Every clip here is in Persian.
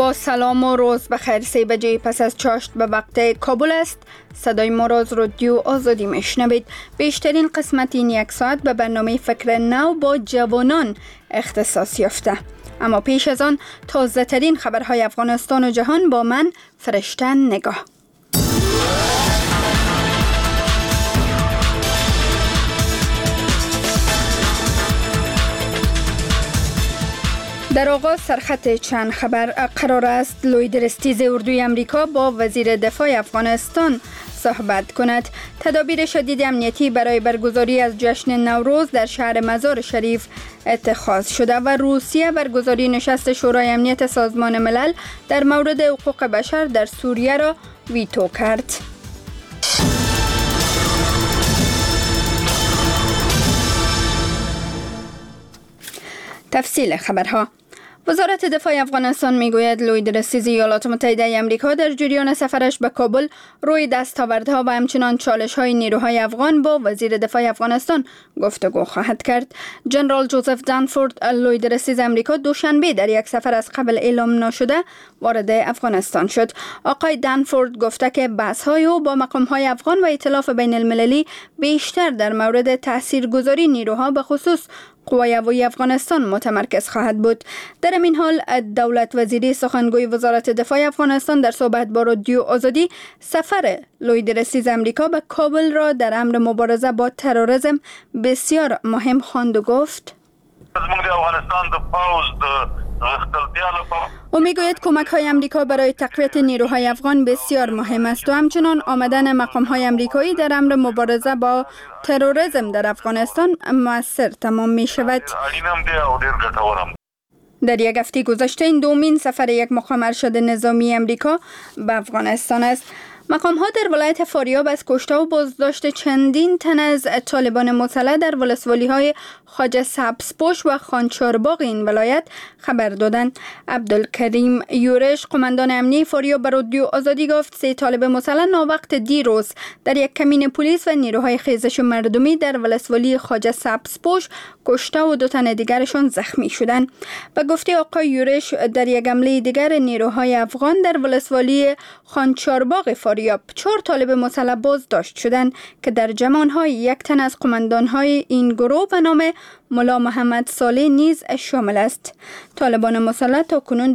با سلام و روز بخیر. 3 بجه پس از چاشت به وقت کابل است. صدای ما را از رادیو آزادی میشنوید. بیشترین قسمت این یک ساعت به برنامه فکر نو با جوانان اختصاص یافته. اما پیش از آن تازه ترین خبرهای افغانستان و جهان با من فرشته نگاه. در آغاز سرخط چند خبر. قرار است لوید استیز اردوی امریکا با وزیر دفاع افغانستان صحبت کند. تدابیر شدید امنیتی برای برگزاری از جشن نوروز در شهر مزار شریف اتخاذ شده و روسیه برگزاری نشست شورای امنیت سازمان ملل در مورد حقوق بشر در سوریه را ویتو کرد. تفصیل خبرها. وزارت دفاع افغانستان میگوید لوید استیز ایالات متحده آمریکا در جریان سفرش به کابل روی دستاوردها و همچنان چالش‌های نیروهای افغان با وزیر دفاع افغانستان گفتگو خواهد کرد. جنرال جوزف دنفورد لوید استیز آمریکا دوشنبه در یک سفر از قبل اعلام نشده وارد افغانستان شد. آقای دنفورد گفته که بحث‌های او با مقام‌های افغان و ائتلاف بین المللی بیشتر در مورد تاثیرگذاری نیروها به خصوص قوای هوایی افغانستان متمرکز خواهد بود. در این حال دولت وزیری سخنگوی وزارت دفاع افغانستان در صحبت با رادیو آزادی سفر لوید استیز امریکا به کابل را در امر مبارزه با تروریسم بسیار مهم خواند و گفت او میگوید کمک های امریکا برای تقویت نیروهای افغان بسیار مهم است و همچنان آمدن مقام های امریکایی در امر مبارزه با تروریسم در افغانستان مؤثر تمام می شود. در یک هفته گذشته این دومین سفر یک مقام ارشد نظامی امریکا به افغانستان است. مقام ها در ولایت فاریاب از کشته و بازداشت چندین تن از طالبان مسلح در ولسوالی های خواجه سبزپوش و خانچارباغ این ولایت خبر دادند. عبدالکریم یورش قماندان امنی فاریاب به رادیو آزادی گفت 3 طالب مسلح ناوقت دیروز در یک کمین پلیس و نیروهای خیزش مردمی در ولسوالی خواجه سبزپوش کشته و 2 تن دیگرشان زخمی شدند. به گفته آقای یورش در یک حمله دیگر نیروهای افغان در ولسوالی خانچارباغ فاریاب 4 طالب مسلح بازداشت شدند که در جمع آنها 1 تن از قماندان‌های این گروه به نام ملا محمد صالح نیز شامل است. طالبان مسلح تا کنون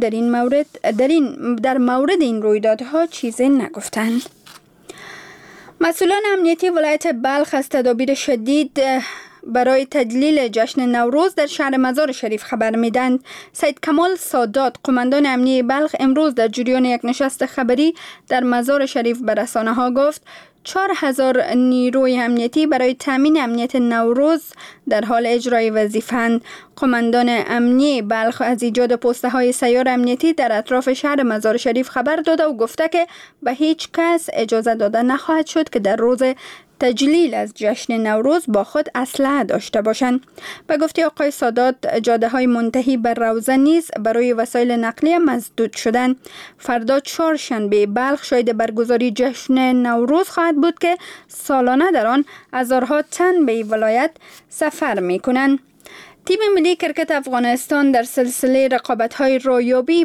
در مورد این رویدادها چیزی نگفتند. مسئولان امنیتی ولایت بلخ از تدابیر شدید برای تجلیل جشن نوروز در شهر مزار شریف خبر میدند. سید کمال سادات قماندان امنیتی بلخ امروز در جریان یک نشست خبری در مزار شریف به رسانه ها گفت 4000 نیروی امنیتی برای تامین امنیت نوروز در حال اجرای وظیفه‌اند. قماندان امنیتی بلخ از ایجاد پسته های سیار امنیتی در اطراف شهر مزار شریف خبر داده و گفته که به هیچ کس اجازه داده نخواهد شد که در روز تجلیل از جشن نوروز با خود اسلحه داشته باشند. به گفته آقای سادات جاده های منتهی به روضه نیز برای وسایل نقلیه مسدود شدند. فردا 4 شنبه بلخ شاهد برگزاری جشن نوروز خواهد بود که سالانه در آن هزارها تن به ولایت سفر می کنند. تیم ملی کرکت افغانستان در سلسله رقابت‌های رایابی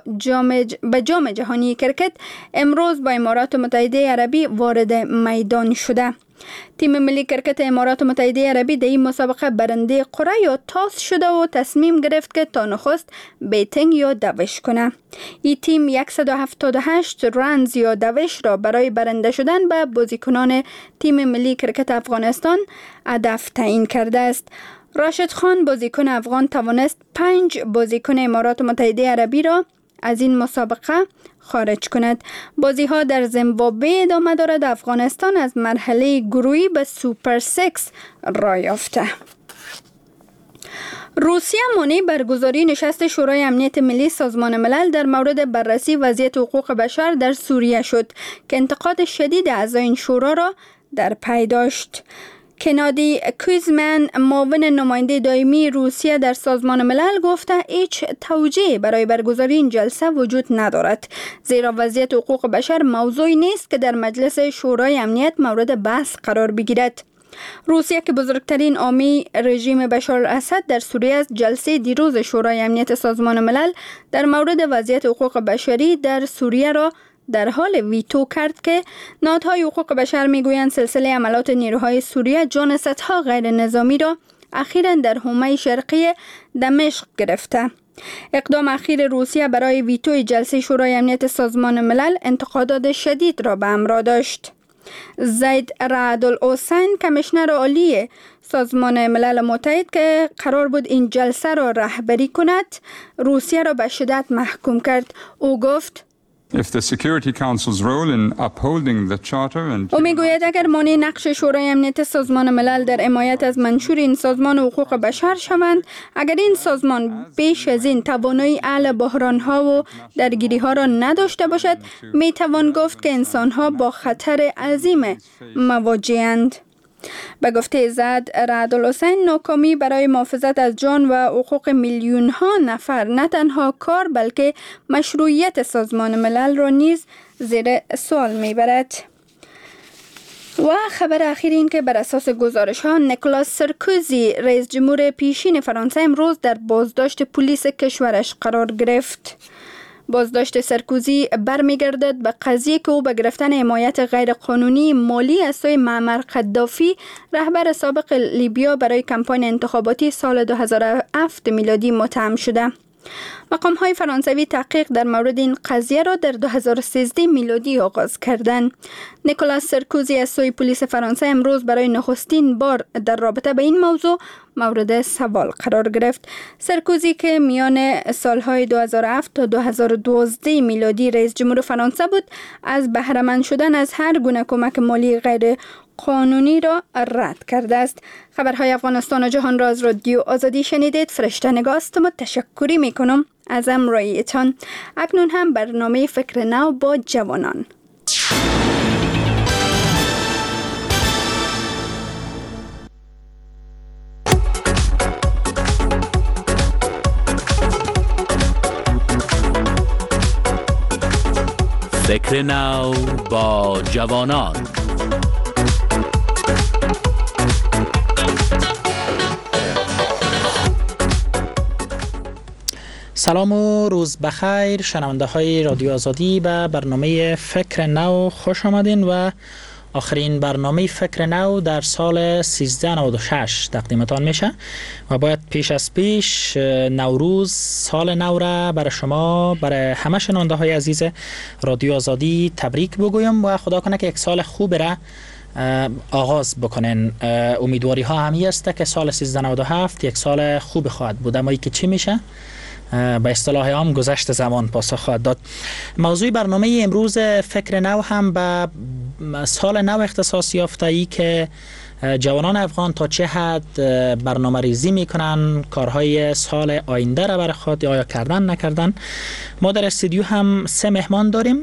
به جام جهانی کرکت امروز با امارات متحده عربی وارد میدان شده. تیم ملی کرکت امارات متحده عربی در این مسابقه برنده قرعه یا تاس شده و تصمیم گرفت که تا نخست بیتینگ یا دوش کنه. این تیم 178 رنز یا دوش را برای برنده شدن به بازیکنان تیم ملی کرکت افغانستان هدف تعیین کرده است. راشد خان بازیکن افغان توانست 5 بازیکن امارات متحده عربی را از این مسابقه خارج کند. بازی ها در زیمبابوه ادامه دارد. افغانستان از مرحله گروهی به سوپر 6 راه یافته. روسیه مانع برگزاری نشست شورای امنیت ملی سازمان ملل در مورد بررسی وضعیت حقوق بشر در سوریه شد که انتقاد شدید اعضای این شورا را در پی داشت. کنادی کویزمن معاون نماینده دائمی روسیه در سازمان ملل گفته هیچ توجیه برای برگزاری این جلسه وجود ندارد، زیرا وضعیت حقوق بشر موضوعی نیست که در مجلس شورای امنیت مورد بحث قرار بگیرد. روسیه که بزرگترین حامی رژیم بشار الاسد در سوریه است، جلسه دیروز شورای امنیت سازمان ملل در مورد وضعیت حقوق بشری در سوریه را در حال ویتو کرد که نهادهای حقوق بشر میگویند سلسله عملیات نیروهای سوریه جان صدها غیر نظامی را اخیراً در حومه شرقی دمشق گرفته. اقدام اخیر روسیه برای ویتوی جلسه شورای امنیت سازمان ملل انتقادات شدید را به همراه داشت. زید رعد الحسین کمیشنر عالی سازمان ملل متحد که قرار بود این جلسه را رهبری کند، روسیه را به شدت محکوم کرد. او گفت او میگوید اگر مانع نقش شورای امنیت سازمان ملل در حمایت از منشور این سازمان حقوق بشر شوند، اگر این سازمان بیش از این توانایی حل بحران ها و درگیری ها را نداشته باشد، می توان گفت که انسان ها با خطر عظیم مواجه‌اند. به گفته زید رعد الحسین، ناکامی برای محافظت از جان و حقوق میلیون ها نفر نه تنها کار بلکه مشروعیت سازمان ملل را نیز زیر سوال میبرد. و خبر اخیر این که بر اساس گزارش ها نیکولاس سرکوزی رئیس جمهور پیشین فرانسه امروز در بازداشت پلیس کشورش قرار گرفت. بازداشت سرکوزی برمیگردد به قضیه که او به گرفتن حمایت غیرقانونی مالی از سوی معمر قدافی رهبر سابق لیبیا برای کمپاین انتخاباتی سال 2007 میلادی متهم شده. مقام های فرانسوی تحقیق در مورد این قضیه را در 2013 میلادی آغاز کردند. نیکولاس سرکوزی از سوی پلیس فرانسه امروز برای نخستین بار در رابطه به این موضوع مورد سوال قرار گرفت. سرکوزی که میان سالهای 2007 تا 2012 میلادی رئیس جمهور فرانسه بود، از بهره مند شدن از هر گونه کمک مالی غیر قانونی را رد کرده است. خبرهای افغانستان و جهان را از رادیو آزادی شنیدید. فرشته نگاهستم و تشکری میکنم از همراهیتان. اکنون هم برنامه فکر نو با جوانان. فکر نو با جوانان. سلام و روز بخیر شنونده های رادیو آزادی. به برنامه فکر نو خوش آمدین و آخرین برنامه فکر نو در سال 1396 تقدیمتان میشه و باید پیش از پیش نوروز سال نو را برای شما، برای همه شنونده های عزیز رادیو آزادی تبریک بگویم و خدا کنه که یک سال خوب را آغاز بکنین. امیدواری ها همی است که سال 1397 یک سال خوب خواهد بود، اما ای که چی میشه به اصطلاح عام گذشت زمان پاسخ خواهد داد. موضوع برنامه امروز فکر نو هم به سال نو اختصاص یافته ای که جوانان افغان تا چه حد برنامه ریزی میکنن، کارهای سال آینده را برای خود آیا کردن نکردن. ما در استودیو هم 3 مهمان داریم.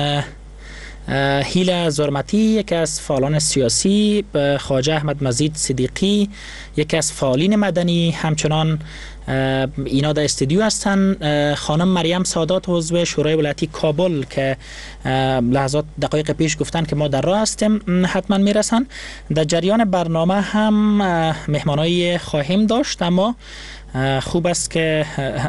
هیله زرمتی یکی از فعالان سیاسی، خواجه احمد مزید صدیقی یکی از فعالین مدنی، همچنان اینا در استودیو هستن خانم مریم سادات عضو شورای ولایتی کابل که لحظات دقایق پیش گفتن که ما در راه هستیم، حتما میرسن. در جریان برنامه هم مهمانایی خواهیم داشت، اما خوب است که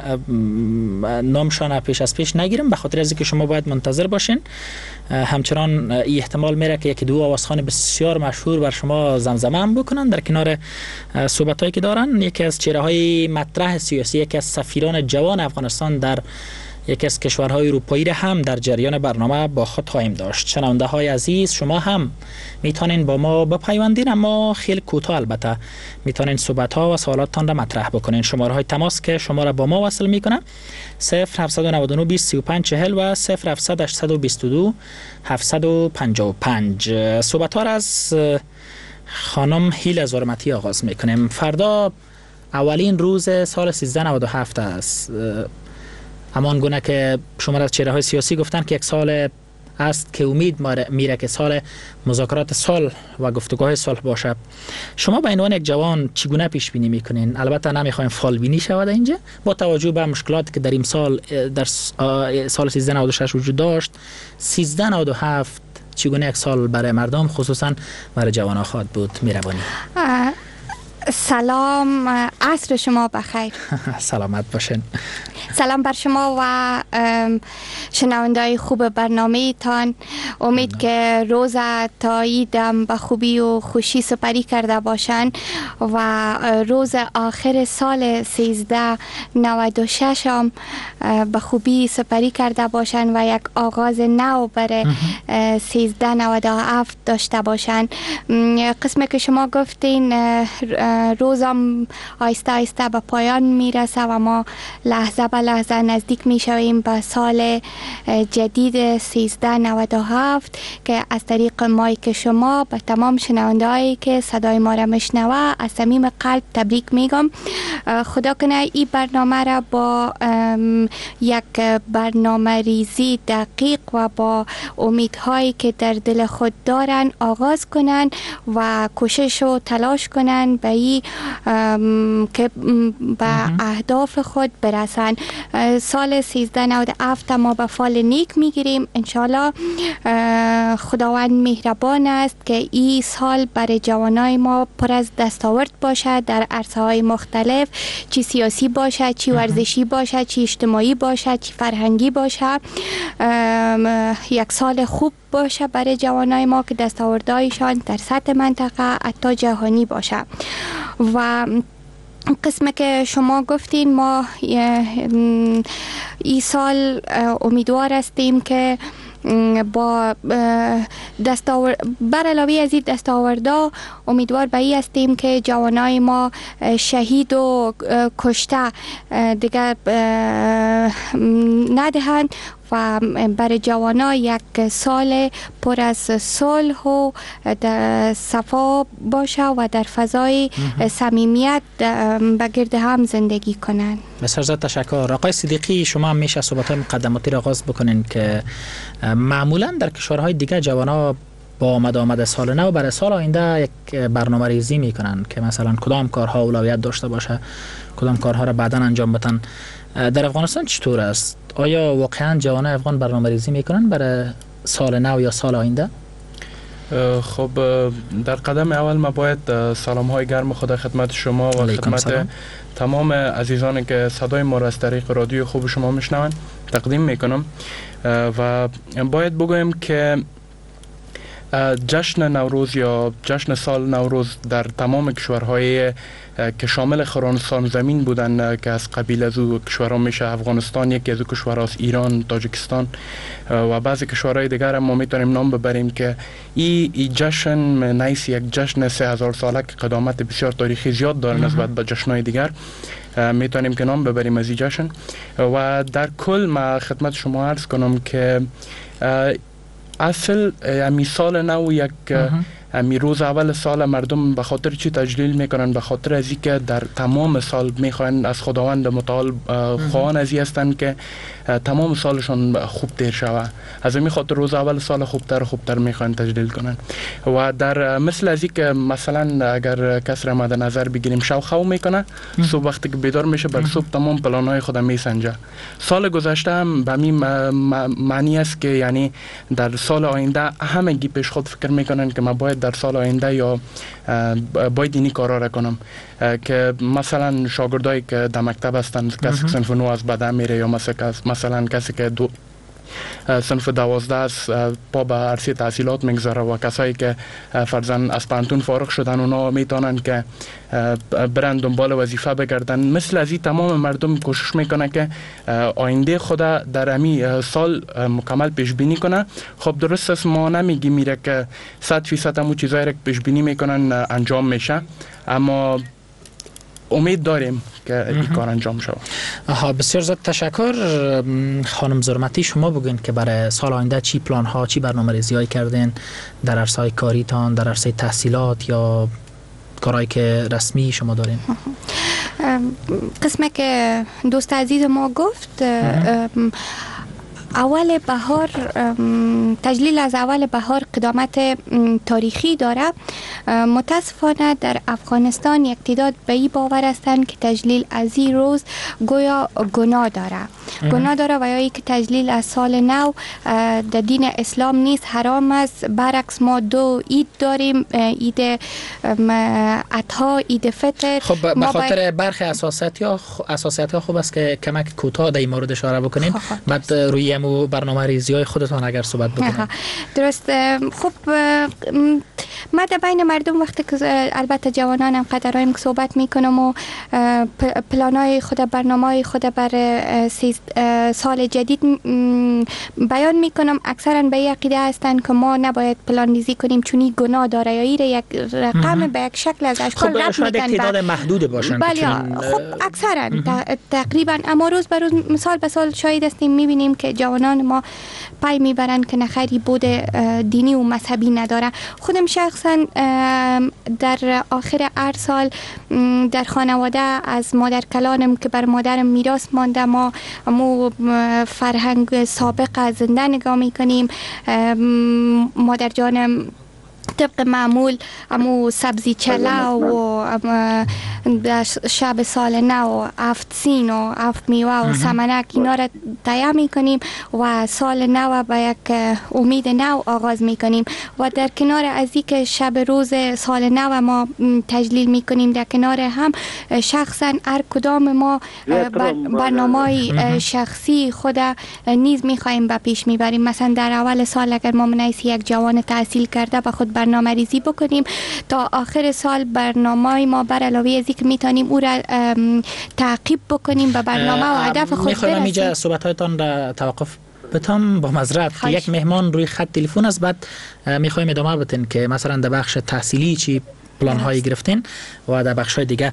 نامشان پیش از پیش نگیرم به خاطر از اینکه شما باید منتظر باشین. همچنان این احتمال میره که یکی دو آوازخوان بسیار مشهور بر شما زمزمه هم بکنن در کنار صحبتایی که دارن. یکی از چهره‌های مطرح سیاسی، یکی از سفیران جوان افغانستان در یکی از کشورهای اروپایی را هم در جریان برنامه با خود خواهیم داشت. شنونده های عزیز، شما هم میتونین با ما بپیوندین، اما خیلی کوتاه البته میتونین صحبت ها و سوالاتتان را مطرح بکنین. شماره های تماس که شما را با ما وصل میکنه 0799 20 35 40 و 0700 822 755. صحبت ها را از خانم هیله زرمتی آغاز میکنیم. فردا اولین روز سال 1397 است. همان گونه که شما از چهره‌های سیاسی گفتن که یک سال است که امید میره که سال مذاکرات صلح و گفتگوهای صلح باشه. شما به عنوان یک جوان چگونه پیش بینی میکنین؟ البته نمیخوایم فال بینی شود اینجا، با توجه به مشکلاتی که در این سال در سال 1396 وجود داشت. 1397 چگونه یک سال برای مردم خصوصا برای جوانان خواهد بود؟ میربانی. سلام، عصر شما بخیر. سلامت باشین. سلام بر شما و شنونده‌های خوب برنامه تان. امید که روز تاییدم به خوبی و خوشی سپری کرده باشن و روز آخر سال 1396 هم به خوبی سپری کرده باشن و یک آغاز نو برای 1397 داشته باشن. قسمی که شما گفتین روزم آیسته آیسته به پایان میرسه و ما لحظه به لحظه نزدیک میشویم به سال جدید 1397 که از طریق مایک شما به تمام شنونده‌هایی که صدای ما را میشنوه از صمیم قلب تبریک میگم. خدا کنه این برنامه را با یک برنامه ریزی دقیق و با امیدهایی که در دل خود دارن آغاز کنن و کوشش و تلاش کنن به این که به اهداف خود برسن. سال 1397 ما به فال نیک میگیریم انشالله. خداوند مهربان است که این سال برای جوانای ما پر از دستاورد باشه در عرصه های مختلف، چی سیاسی باشه، چی ورزشی باشه، چی اجتماعی باشه، چی فرهنگی باشه. یک سال خوب باشه برای جوانای ما که دستاوردهایشان در سطح منطقه حتی جهانی باشه. و قسمه که شما گفتین ما این سال امیدوار هستیم که با بر علاوه از این دستاوردها امیدوار به این هستیم که جوانای ما شهید و کشته دیگر ندهند و برای جوانا یک سال پر از صلح و صفا باشه و در فضای صمیمیت به گرد هم زندگی کنند. بسیار زیاد تشکر. آقای صدیقی، شما هم میشه صحبت‌های مقدماتی را آغاز بکنین که معمولا در کشورهای دیگه جوانا با آمد سال نو برای سال آینده یک برنامه ریزی میکنن که مثلا کدام کارها اولویت داشته باشه، کدام کارها را بعداً انجام بدن. در افغانستان چطور است؟ آیا واقعا جوانای افغان برنامه ریزی میکنن برای سال نو یا سال آینده؟ خب در قدم اول ما باید سلام های گرم خدا خدمت شما و خدمت تمام عزیزانی که صدای ما را از طریق رادیو خوب شما میشنون تقدیم میکنم و باید بگویم که جشن نوروز یا جشن سال نوروز در تمام کشورهای که شامل خراسان زمین بودن که از قبیل از او کشورها میشه افغانستان یکی از او کشورهاست، ایران، تاجیکستان و بعضی کشورهای دیگر هم ما میتونیم نام ببریم که این جشن نیست یک جشن 3000 ساله که قدامت بسیار تاریخی زیاد داره نسبت به جشنهای دیگر. میتونیم که نام ببریم از این جشن و در کل ما خدمت شما عرض کنم که اصل امی سال نو یک امی روز اول سال مردم به خاطر چی تجلیل میکنن؟ به خاطر از اینکه در تمام سال میخوان از خداوند متعال خواهان از این هستن که تمام سالشون خوب تیر شود. از این خاطر روز اول سال خوبتر میخوان تجلیل کنن و در مثل از اینکه مثلا اگر کس را مد نظر بگیریم شو خو میکنه، صبح وقتی که بیدار میشه بر صبح تمام پلانهای خود میسنجه. سال گذشته هم به همین معنی است که یعنی در سال آینده همگی پیش خود فکر میکنن که ما باید در سال آینده یا باید اینی کارا را کنم که مثلا شاگردایی که در مکتب هستند کسی که صنف 9 از بعد میره یا مثلا کسی که صنف 12 است پا به عرصه تحصیلات میگذاره و کسایی که فرضاً از پانتون فارغ شدن اونا میتونن که برن دنبال وظیفه بگردن. مثل از این تمام مردم کوشش میکنه که آینده خود در امی سال مکمل پیش بینی کنه. خب درست است ما نمیگیم میره که 100% همون چیزایی را که پیش بینی میکنن انجام میشه، اما امید داریم که این کار انجام شود. بسیار زیاد تشکر. خانم زرمتی، شما بگوین که برای سال آینده چی پلان ها، چی برنامه ریزی هایی کردین در عرصه های کاریتان، در عرصه تحصیلات یا کارهایی که رسمی شما دارین؟ قسمه که دوست عزیز ما گفت اول بهار، تجلیل از اول بهار قدامت تاریخی داره. متاسفانه در افغانستان یک تعداد به این باور هستند که تجلیل از این روز گویا گناه داره گناه داره و یا ای که تجلیل از سال نو در دین اسلام نیست، حرام است. برعکس ما 2 عید داریم، عید اضحی، عید فطر. خب به خاطر برخی اساسیات ها خوب است که کمک کوتاه در این مورد اشاره بکنین، بعد روی امو برنامه ریزی های خودتان اگر صحبت بکنین. درست. خب ما در بین مردم وقتی که البته جوانانم قدرایم که صحبت میکنم و پلانای خود، برنامه خود بر سال جدید بیان میکنم، اکثرا به یک عقیده هستند که ما نباید پلان ریزی کنیم چونی گناه داره یا ایره یک رقم به یک شکل از اشکال رد میکنن. خب شاید یک تعداد محدود باشن. بله خب اکثرا تقریبا، اما روز به روز مثال به سال شاهد هستیم میبینیم که جوانان ما پای میبرن که نخیری بود دینی و مذهبی نداره. خودم شخصا در آخر هر سال در خانواده از مادر کلانم که بر مادرم میراث مانده، ما فرهنگ سابق از زنده نگاه میکنیم. مادر جانم طبق معمول امو سبزی چله و در شب سال نو 7 سین و 7 میوه و سمنک اینا را تیار میکنیم و سال نو با یک امید نو آغاز میکنیم و در کنار از اینکه شب روز سال نو ما تجلیل میکنیم، در کنار هم شخصا هر کدام ما برنامه شخصی خود نیز میخوایم به پیش میبریم. مثلا در اول سال اگر ما منیسی یک جوان تحصیل کرده به خود برنامه ریزی بکنیم تا آخر سال برنامه ما بر علاوه از اینکه میتونیم او را تعقیب بکنیم به برنامه و هدف خود برسیم. میخوام اینجا صحبت‌هایتان را توقف بتم با معذرت که یک مهمان روی خط تلفن است، بعد میخوایم ادامه بدین که مثلا در بخش تحصیلی چی پلان هایی گرفتین و در بخش های دیگه.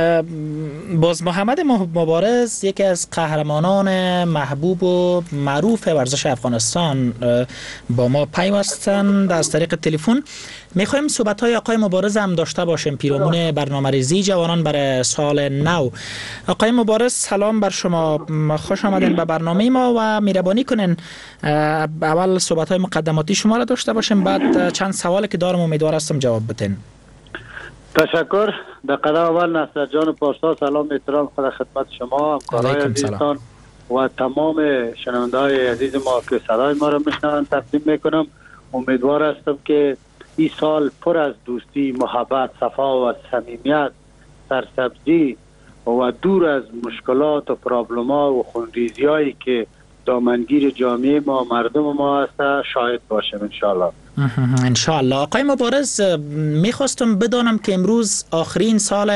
باز محمد مبارز یکی از قهرمانان محبوب و معروف ورزش افغانستان با ما پیوستند از طریق تلفن. میخوایم صحبت های آقای مبارز هم داشته باشیم، پیرامون برنامه ریزی جوانان برای سال نو. آقای مبارز سلام بر شما، خوش آمدین به برنامه ما و مهربانی کنین اول صحبت های مقدماتی شما را داشته باشیم، بعد چند سوالی که دارم امیدوار هستم جواب بدین. تشکر. در قدم اول نصر جان پارسا سلام احترام خدا خدمت شما، همکارای عزیزتان و تمام شنونده های عزیز ما که صدای ما را میشنوند تقدیم میکنم. امیدوار هستم که این سال پر از دوستی، محبت، صفا و صمیمیت، سرسبزی و دور از مشکلات و پرابلم‌ها و خونریزی هایی که دامنگیر جامعه ما مردم ما هست شاهد باشیم انشاءالله. انشاءالله. آقای مبارز میخواستم بدانم که امروز آخرین سال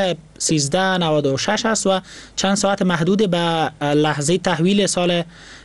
1396 است و چند ساعت محدود به لحظه تحویل سال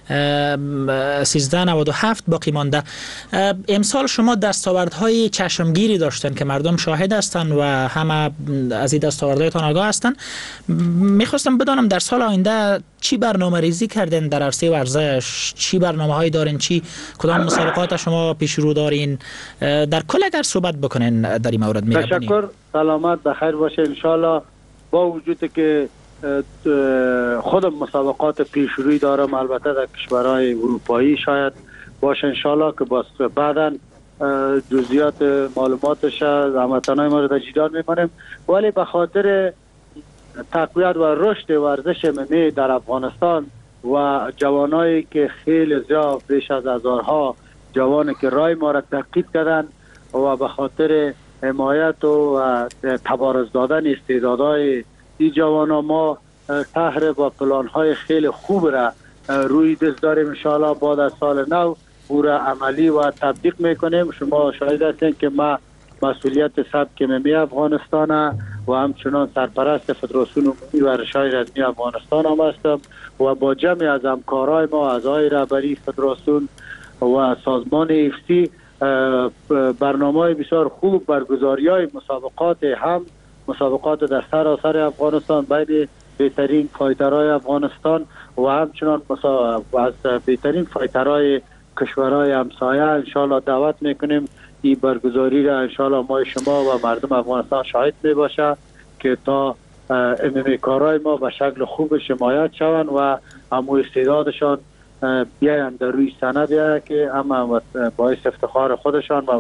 1397 باقی مانده. امسال شما دستاوردهای چشمگیری داشتن که مردم شاهد هستند و همه از این دستاوردهایتان آگاه هستند. میخواستم بدانم در سال آینده چی برنامه ریزی کردین در عرصه ورزش، چی برنامه هایی دارین، کدام مسابقات شما پیش رو دارین، در کل اگر صحبت بکنین در این مورد می‌رونیم. تشکر. سلامت بخیر باشه انشالله. با وجود که خودم مسابقات پیشروی دارم البته در کشورهای اروپایی شاید باشه انشالله که بعداً جزئیات معلوماتش هموطنان ما رو تجدید می‌کنیم، ولی به خاطر تقویت و رشد ورزش MMA در افغانستان و جوانایی که خیلی زیاد بیش از هزارها جوانی که رای ما را تعقیب کردن و به خاطر حمایت و تبارز دادن استعدادهای این جوانا ما طرح با پلان‌های خیلی خوب را روی دست داریم انشاءالله. بعد از سال نو او را عملی و تطبیق میکنیم. شما شاهد هستید که ما مسئولیت سبک MMA افغانستان و همچنان سرپرست فدراسیون عمومی ورزش‌های رزمی افغانستان هم هستم و با جمع از همکارای ما اعضای رهبری فدراسیون و سازمان ایفسی برنامه بسیار خوب برگزاری‌های مسابقات هم مسابقات در سراسر افغانستان بین بهترین فایترهای افغانستان و همچنان از بهترین فایترهای کشورهای همسایه انشاءالله دعوت میکنیم این برگزاری را انشاءالله ما شما و مردم افغانستان شاهد میباشه که تا MMA کارهای ما به شکل خوب حمایت شوند و همو استعدادشان بیاین در روی صحنه بیاین که هم باعث افتخار خودشان و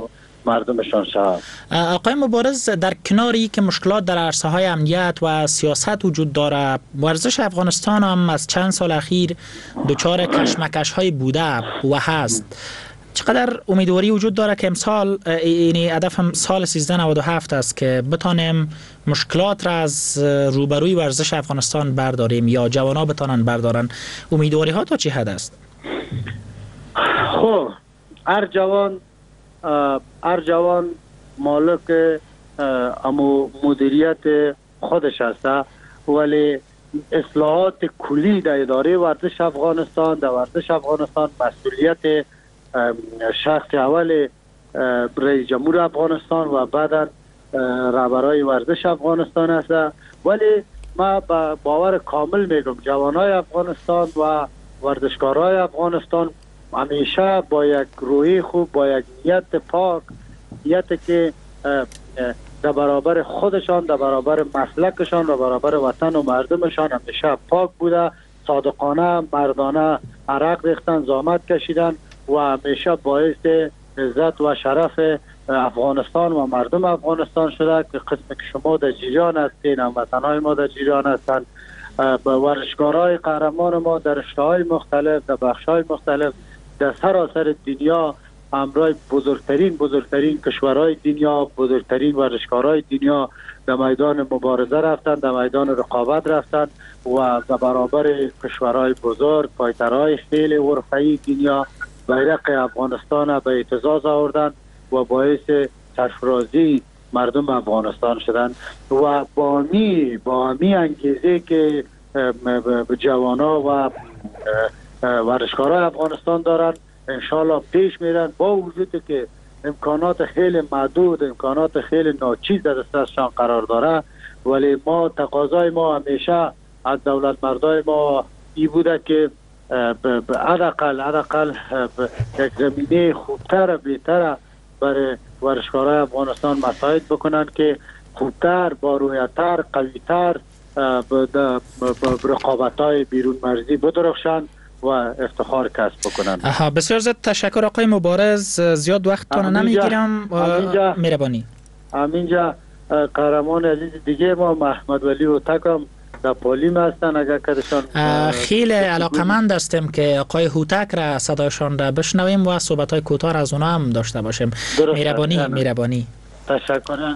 مردمشان شود. آقای مبارز، در کناری که مشکلات در عرصه های امنیت و سیاست وجود داره، ورزش افغانستان هم از چند سال اخیر دچار کشمکش های بوده و هست. چقدر امیدواری وجود داره که امسال، یعنی هدف سال 1397 است که بتانیم مشکلات را از روبروی ورزش افغانستان برداریم یا جوانا بتانن بردارن؟ امیدواری ها تا چه حد است؟ خب هر جوان مالک امو مدیریت خودش است، ولی اصلاحات کلی در اداره ورزش افغانستان، در ورزش افغانستان مسئولیت شخص اول رئیس جمهور افغانستان و بعدا رهبرای ورزش افغانستان است. ولی ما با باور کامل میگم جوانای افغانستان و ورزشکارای افغانستان همیشه با یک روحی خوب، با یک نیت پاک، نیت که در برابر خودشان، در برابر مسلکشان، در برابر وطن و مردمشان همیشه پاک بوده، صادقانه، مردانه عرق ریختن، زحمت کشیدن و همیشه باعث عزت و شرف افغانستان و مردم افغانستان شده که قسم که شما در جریان هستین، هموطنهای ما در جریان هستند. ورزشکارهای قهرمان ما در رشته‌های مختلف، در بخش‌های مختلف در سراسر دنیا همراه بزرگترین کشورهای دنیا، بزرگترین ورزشکارهای دنیا در میدان مبارزه رفتن، در میدان رقابت رفتن و در برابر کشورهای بزرگ، فایترهای خیلی حرفه‌ای دنیا بیرق افغانستان به اعتزاز آوردن و باعث سرفرازی مردم افغانستان شدن. و با می انگیزه که جوانا و ورزشکارای افغانستان دارن، انشالله پیش میرن، با وجود که امکانات خیلی محدود، امکانات خیلی ناچیز در دستشان قرار داره، ولی ما تقاضای ما همیشه از دولت مردای ما ای بوده که حداقل یک زمینه خوبتر و بهتر برای ورزشکارای افغانستان مساعد بکنن که خوبتر، با رویتر، قویتر به رقابت‌های بیرون مرزی بدرخشن و افتخار کسب بکنن. بسیار زیاد تشکر آقای مبارز، زیاد وقتتون نمیگیرم. مهربانی. همینجا قهرمان عزیز دیگه ما محمد ولی هوتک هم در پالیم هستن، اگر کدشان خیلی علاقمند هستیم که آقای هوتک را صداشان را بشنویم و صحبت‌های کوتاه از اونا هم داشته باشیم. مهربانی. تشکر.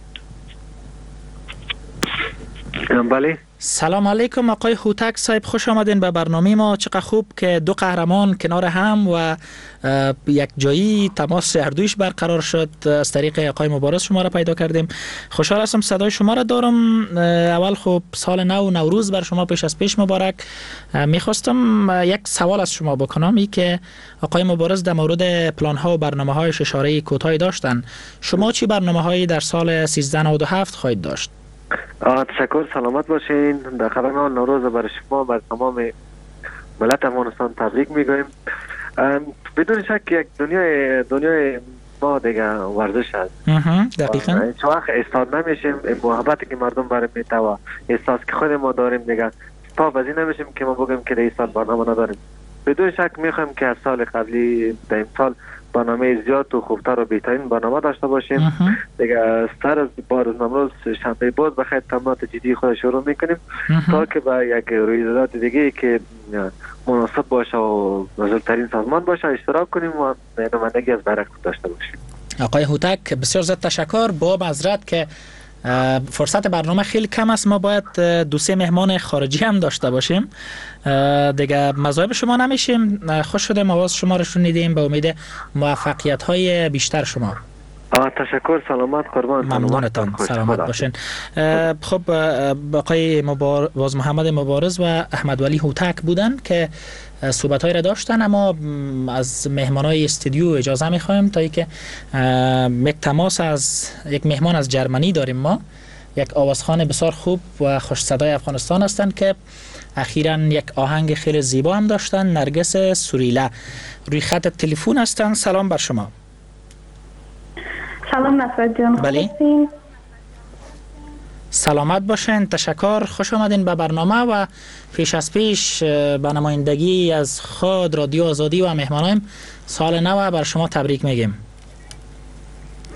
بله. سلام علیکم آقای هوتک صاحب، خوش آمدین به برنامه ما. چقدر خوب که دو قهرمان کنار هم و یک جایی تماس هر دویش برقرار شد. از طریق آقای مبارز شما را پیدا کردیم. خوشحال هستم صدای شما را دارم. اول خب سال نو، نوروز بر شما پیش از پیش مبارک. میخواستم یک سوال از شما بکنم، ای که آقای مبارز در مورد پلان ها و برنامه های اشاره کوتاهی داشتن. شما چی برنامه هایی در سال 1397 خواهید داشت؟ تشکر، سلامت باشین. در خبر نوروز برای شما بر تمام ملت افغانستان تبریک میگویم. بدون شک یک دنیای ما دیگه ورزش است. دقیقاً. چون وقت استاد نمیشیم، محبتی که مردم برای میته و احساس که خود ما داریم دیگه پاوزی نمیشیم که ما بگیم که این سال برنامه نداریم. بدون شک میخوایم که از سال قبلی در این سال برنامه زیاد و خوبتر و بهترین برنامه داشته باشیم. دیگه سر از بار امروز شنبه باز بخیر تمرینات جدی خود شروع میکنیم تا که با یک رویداد دیگه که مناسب باشه و بزرگترین سازمان باشه اشتراک کنیم و نمایندگی از برک داشته باشیم. آقای هوتک بسیار زیاد تشکر. با معذرت که فرصت برنامه خیلی کم است، ما باید 2-3 مهمان خارجی هم داشته باشیم، دیگه مزاحم شما نمیشیم. خوش شدیم آواز شما رو شنیدیم، به امید موفقیت های بیشتر شما. تشکر، سلامت، قربان. ممنونتان، سلامت باشین. خب آقای باز محمد مبارز و احمد ولی هوتک بودن که صحبت‌های را داشتن، اما از مهمانای استودیو اجازه می‌خوایم تا اینکه یک تماس از یک مهمان از جرمنی داریم. ما یک آوازخوان بسیار خوب و خوش صدای افغانستان هستند که اخیراً یک آهنگ خیلی زیبا هم داشتن. نرگس سوریله روی خط تلفن هستند. سلام بر شما. سلام نصرت جان. بله. سلامت باشین، تشکر، خوش آمدین به برنامه و پیش از پیش به نمایندگی از خود رادیو آزادی و مهمانایم سال نو بر شما تبریک میگیم.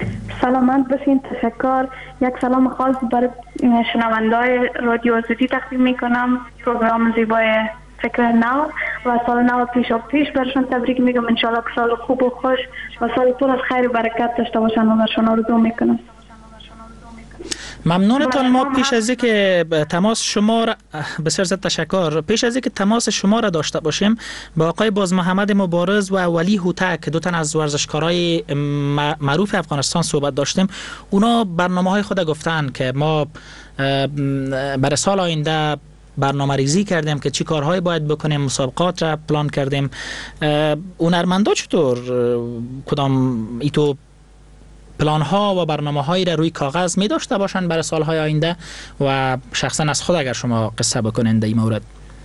سلامت باشین. تشکر. یک سلام خاص برای شنونده‌های رادیو آزادی تقدیم میکنم. پروگرام زیبای فکر نو و سال نو پیش برشون تبریک میگم. انشالله که سال خوب و خوش و سال پر از خیر و برکت داشته باشن و برشون آرزو میکنم. ممنونتان. ما پیش از اینکه تماس شما را بسیار زیاد تشکر. پیش از اینکه تماس شما را داشته باشیم با آقای باز محمد مبارز و ولی هوتک، دو تن از ورزشکارای معروف افغانستان صحبت داشتیم. اونا برنامه‌های خود گفتن که ما برای سال آینده برنامه ریزی کردیم که چی کارهایی باید بکنیم، مسابقات را پلان کردیم. هنرمندا چطور کدام ایتو پلان ها و برنامه هایی را روی کاغذ می داشته باشند برای سالهای آینده و شخصا از خود اگر شما قصه بکنین در این مورد؟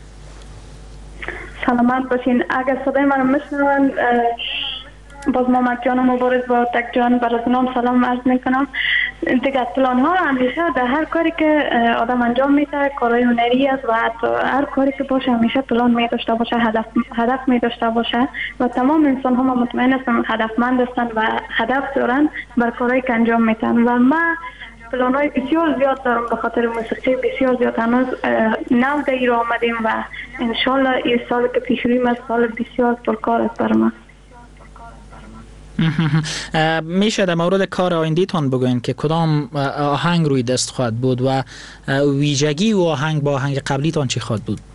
سلامت باشین. اگر صدای من میشنون باز محمد جان مبارز با تک جان برای نام سلام عرض میکنم. دیگه پلان ها همیشه در هر کاری که آدم انجام میده کارهای هنری است و حتی هر کاری که باشه همیشه پلان می داشته باشه، هدف می داشته باشه و تمام انسان ها مطمئن هستن هدفمند هستن و هدف دارن بر کارهایی که انجام میدن. و ما پلان های بسیار زیاد دارم به خاطر موسیقی بسیار زیاد. هنوز نو در ایران آمدیم و انشالله این سال که پیش رویم است سال بسیار پرکار است بر ما. میشه در مورد کار آینده‌تان بگوین که کدام آهنگ روی دست خواهد بود و ویژگی و آهنگ با آهنگ قبلیتان چی خواهد بود؟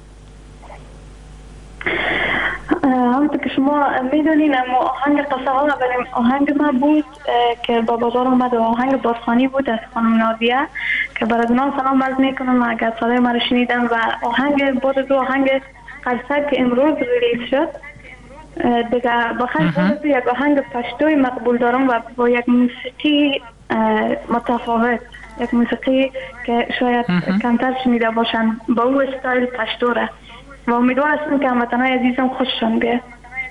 همونطور که شما میدونین آهنگ قصه ها اولین آهنگ ما بود که با بازار اومد و آهنگ بازخوانی بود از خانم نادیه که برای اونها سلام عرض میکنم اگر صدای ما رو شنیدن. و آهنگ بعد دو آهنگ قصه که امروز ریلیز شد دیگه بخیر بود یک آهنگ پشتوی مقبول دارم و با یک موسیقی متفاوت، یک موسیقی که شاید کمتر شنیده باشن با او استایل پشتوره و امیدوار هستم که هموطنای عزیزم خوششان بیاد.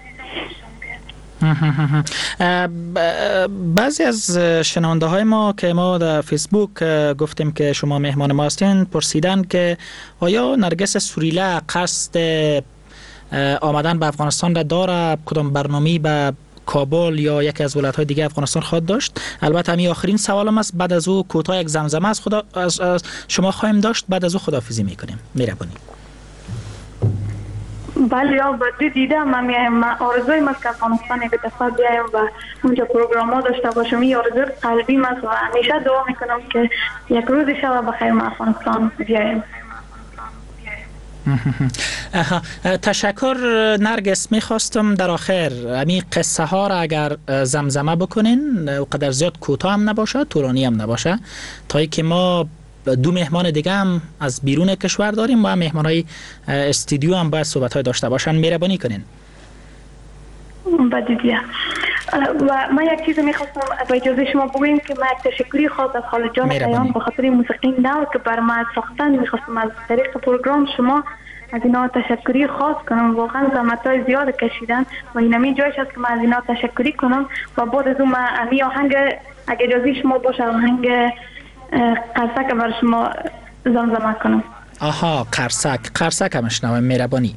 بعضی از شنونده های ما که ما در فیسبوک گفتیم که شما مهمان ما هستین پرسیدن که آیا نرگس سوریله قصد آمدن به افغانستان را داره؟ کدام برنامه‌ای به کابل یا یکی از ولایت‌های دیگه افغانستان خواهد داشت؟ البته همین آخرین سوالم است. بعد از او کوتاه یک زمزمه از شما خواهیم داشت، بعد از او خداحافظی میکنیم. مهربانی. بله یا بدی دیدم من آرزوی من که افغانستان یک دفعه بیایم و اونجا پروگرام داشته باشم. این آرزوی قلبی من و همیشه دعا میکنم که یک روزی شب بخیر ما افغانستان بیایم. تشکر نرگس. میخواستم در آخر همین قصه ها را اگر زمزمه بکنین و قدر زیاد کوتاه هم نباشه طولانی هم نباشه تا ای که ما دو مهمان دیگه هم از بیرون کشور داریم و هم مهمان های استودیو هم باید صحبت های داشته باشن. مهربانی کنین. بدیدیه. و من یک چیز میخواستم با اجازه شما بگویم که من یک تشکری خاص از خالد جان شایان به خاطر موسیقی نو که بر ما ساختن میخواستم از طریق پروگرام شما از اینا تشکری خاص کنم. واقعا زحمت‌های زیاد کشیدن و اینمی جایش هست که من از اینا تشکری کنم و بعد از اون من آهنگ اگه اجازه شما باشه آهنگ قرصک بر شما زمزمه کنم. آها قرصک هم شنوم. مهربانی.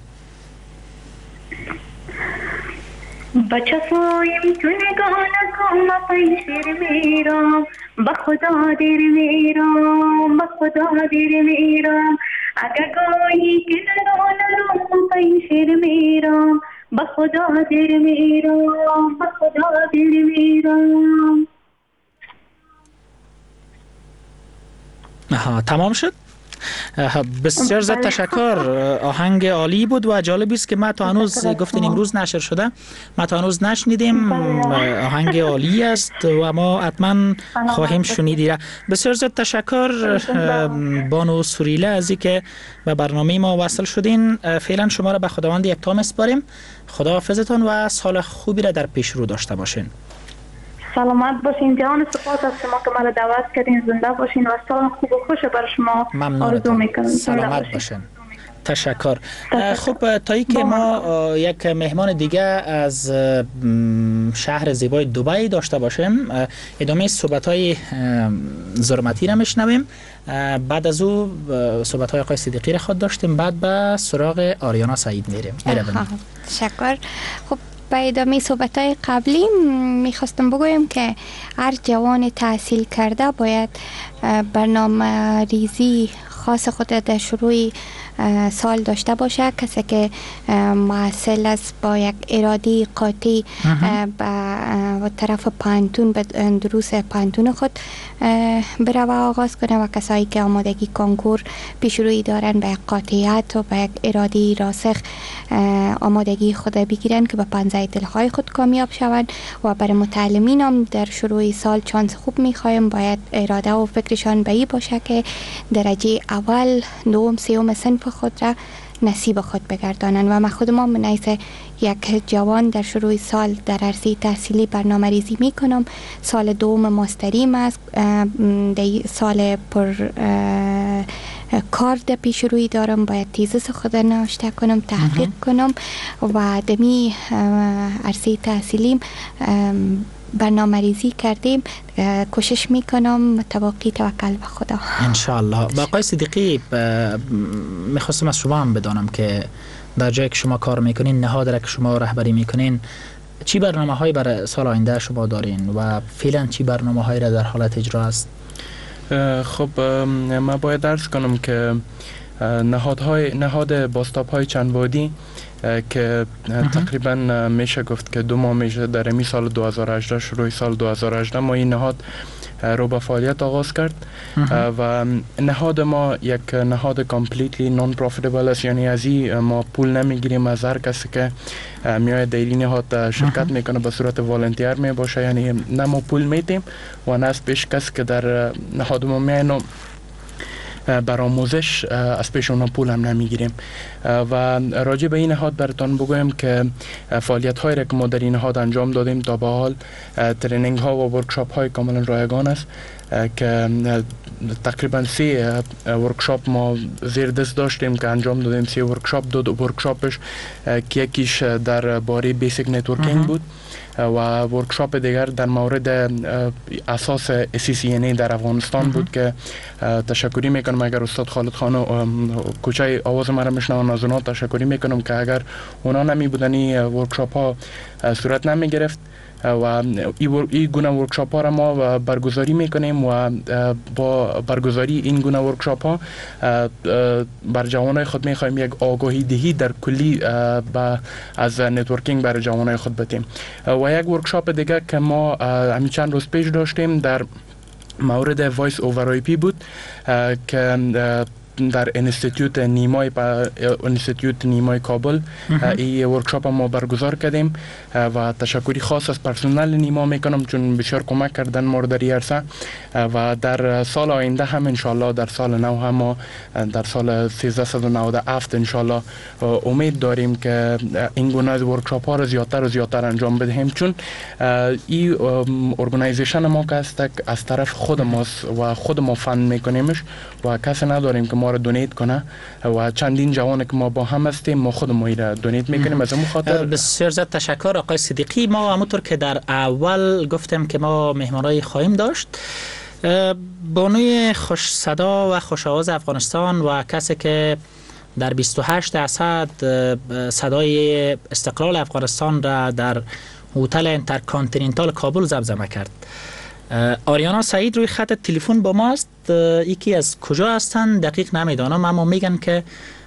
بچه سویم تو نگاه نکن پیشیر میرم با خدا دیر میرم با خدا دیر میرم اگر گاهی که ندارم پیشیر میرم با خدا دیر میرم با خدا دیر میرم. تمام شد. بسیار زیاد تشکر. آهنگ عالی بود و جالبی است که ما تا هنوز گفتین امروز نشر شده، ما تا هنوز نشنیدیم. آهنگ عالی است و ما حتما خواهیم شنیدی. بسیار زیاد تشکر بانو سوریله از اینکه به برنامه ما وصل شدین. فعلا شما را به خداوند یکتا میسپاریم. خداحافظتان و سال خوبی را در پیش رو داشته باشین. سلامت باشین. جان سپاس از شما که مرا دعوت کردین. زنده باشین و سال خوب و خوش برای شما آرزو میکنم. سلامت باشین. تشکر. خب تا ای که ما یک مهمان دیگه از شهر زیبای دبی داشته باشیم ادامه صحبت‌های زرمتی را میشنویم. بعد از او صحبت‌های آقای صدیقی را خود داشتیم، بعد به سراغ آریانا سعید میریم. تشکر. خب به ادامه صحبت‌های قبلی میخواستم بگویم که هر جوان تحصیل کرده باید برنامه ریزی خاص خود در شروع سال داشته باشه. کسی که محصل است با یک اراده قاطع به طرف پانتون به دروس پانتون خود بره و آغاز کنه و کسایی که آمادگی کنکور پیش روی دارن به قاطعیت و به یک اراده راسخ آمادگی خود بگیرن که به پنجه دلهای خود کامیاب شوند. و برای متعلمین هم در شروع سال چانس خوب میخوایم، باید اراده و فکرشان به این باشه که درجه اول، دوم، سوم صنف خود را نصیب خود بگردانند. و من خودم من نیز یک جوان در شروع سال در عرصه تحصیلی برنامه ریزی می کنم. سال دوم ماستریم است، سال پر کار در پیش روی دارم، باید تیزس خود نوشته کنم، تحقیق کنم و دمی عرصه تحصیلیم برنامه ریزی کردیم. کوشش میکنم متواقی توکل به خدا انشاءالله. با آقای صدیقی میخواستم از شما هم بدانم که در جایی که شما کار میکنین، نهاد را که شما رهبری میکنین، چی برنامه هایی برای سال آینده شما دارین و فعلا چی برنامه هایی را در حالت اجرا است؟ خب من باید عرض کنم که نهاد باستاب های چند بادی که تقریبا میشه گفت که 2 ماه میشه در امی سال 2018 شروع سال 2018 ما این نهاد رو به فعالیت آغاز کرد و نهاد ما یک نهاد کامپلیتلی نان پروفیتبل است، یعنی از این ما پول نمیگیریم از هر کسی که میاد در این نهاد شرکت میکنه به صورت والنتیر می باشه، یعنی نه ما پول میدیم و نه از پیش کسی که در نهاد ما میاینو بر آموزش از پیش اونا پول هم نمیگیریم. و راجع به این نهاد براتون بگویم که فعالیت هایی را که ما در این نهاد انجام دادیم تا به حال ترینینگ ها و ورکشاپ های کاملا رایگان است که تقریبا 3 ورکشاپ ما زیر دست داشتیم که انجام دادیم. 3 ورکشاپ، 2 ورکشاپش که یکیش در باره بیسیک نتورکینگ بود و ورکشاپ دیگر در مورد اساس SCCNA در افغانستان بود که تشکری میکنم اگر استاد خالد خان کوچه آواز مرا میشنون از اونا تشکری میکنم که اگر اونا نمی بودن این ورکشاپ ها صورت نمی گرفت و این گونه ورکشاپ ها را ما برگزاری میکنیم و با برگزاری این گونه ورکشاپ ها بر جوانای خود میخوایم یک آگاهی دهی در کلی از نتورکینگ بر جوانای خود بدیم. و یک ورکشاپ دیگه که ما همین چند روز پیش داشتیم در مورد وایس اوور آی پی بود که در انستیتیوت نیمای کابل این ورکشاپ ما برگزار کردیم و تشکری خاص از پرسنل نیما میکنم چون بسیار کمک کردن ما در این عرصه. و در سال آینده هم انشالله در سال نو هم ما در سال 1397 انشالله امید داریم که این گونه از ورکشاپ ها را زیادتر و زیادتر انجام بدهیم، چون این ارگانایزیشن ما که است از طرف خود ماست و خود ما فند میکنیمش و کسی نداریم که ما را دونیت کنه و چندین جوان که ما با هم هستیم ما خود ما را دونیت میکنیم. از اون خاطر بسیار زیاد تشکر آقای صدیقی. ما همونطور که در اول گفتم که ما مهمانای خواهیم داشت، بانوی خوش صدا و خوش آواز افغانستان و کسی که در 28 اسد صدای استقلال افغانستان را در هتل انترکانتیننتال کابل زمزمه کرد. آریانا سعید روی خط تلفن با ما است. یکی از کجا هستن دقیق نمیدانم، اما میگن که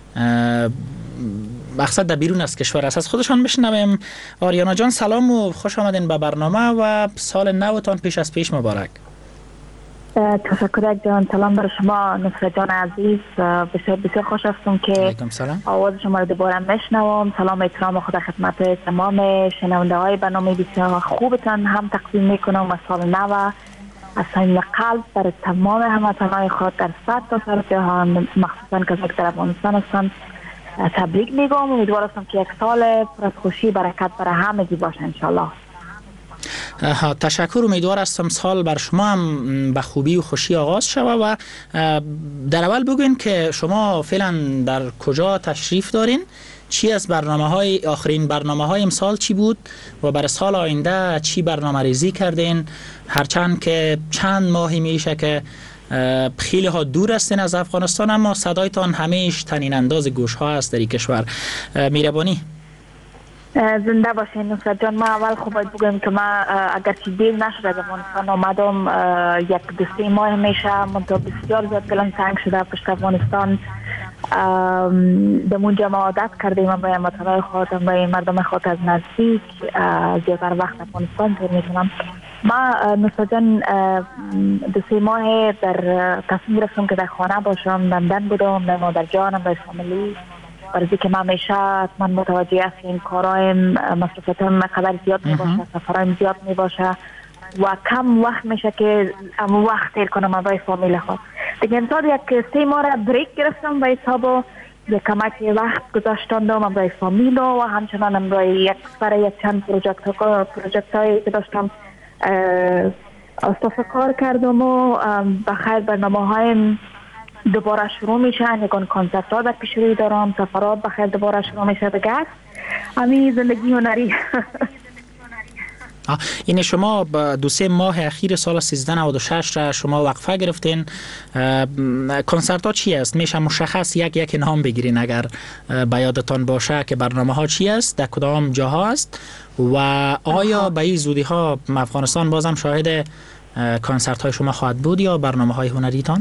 مقصد در بیرون از کشور است. از خودشان بشنویم. آریانا جان سلام و خوش آمدین به برنامه و سال نوتان پیش از پیش مبارک. تشکر جان. سلام برای شما نصر جان عزیز. بسیار خوش هستم که آواز شما رو دوباره میشنوم. سلام احترام خدا خدمت تمام شنونده های برنامه بسیار خوبتان هم تقدیم میکنم و سال نو از صمیم قلب برای تمام هموطنان خود در سرتاسر جهان مخصوصا کسایی که در افغانستان هستند تبریک میگم. امیدوار هستم که یک سال پر از خوشی برکت برای همگی باشه انشالله. تشکر. امیدوار هستم سال بر شما هم به خوبی و خوشی آغاز شود و در اول بگوین که شما فعلا در کجا تشریف دارین، چی از آخرین برنامه های امسال چی بود و برای سال آینده چی برنامه ریزی کردین، هرچند که چند ماهی میشه که خیلی ها دور هستین از افغانستان اما صدایتان همیش طنین انداز گوش ها است در این کشور. میربانی. زنده باشین نصرت جان. ما اول خب باید بگم که ما اگرچه دیر نشد از افغانستان آمدم، یک دو سه ماه میشه، منطقه بسیار زیاد دلم تنگ شده پشت افغانستان. دمونجا ما عادت کردیم برای وطنهای خودم، برای مردم خود از نزدیک زیادتر وقت افغانستان تیر میکنم. ما نصرت جان دو سه ماه در تصمیم گرفتم که در خانه باشم، لندن بودم، در مادر جانم، در فامیلی، برای که من همیشه حتما متوجه هستیم کارایم مصرفاتم قدر زیاد می باشه، سفرایم زیاد می باشه و کم وقت میشه که وقت تیر کنم برای فامیل خود. دیگه امسال یک 3 ماه را بریک گرفتم و حساب یک کمک وقت گذاشتم برای فامیل و همچنان برای یک چند پروژکت هایی که داشتم استفاده کار کردم و بخیر برنامه هایم دوباره شروع میشن. یکان کنسرت ها در پیش روی دارم، سفرات بخیر دوباره شروع میشه دیگه. همین زندگی هنری. این شما با 2-3 ماه اخیر سال 1396 را شما وقفه گرفتین. کنسرت ها چی است؟ میشه مشخص یک نام بگیرین اگر به یادتان باشه که برنامه ها چی است، در کدام جاها است و آیا به این زودی ها افغانستان بازم شاهد کنسرت های شما خواهد بود یا برنامه های هنریتان؟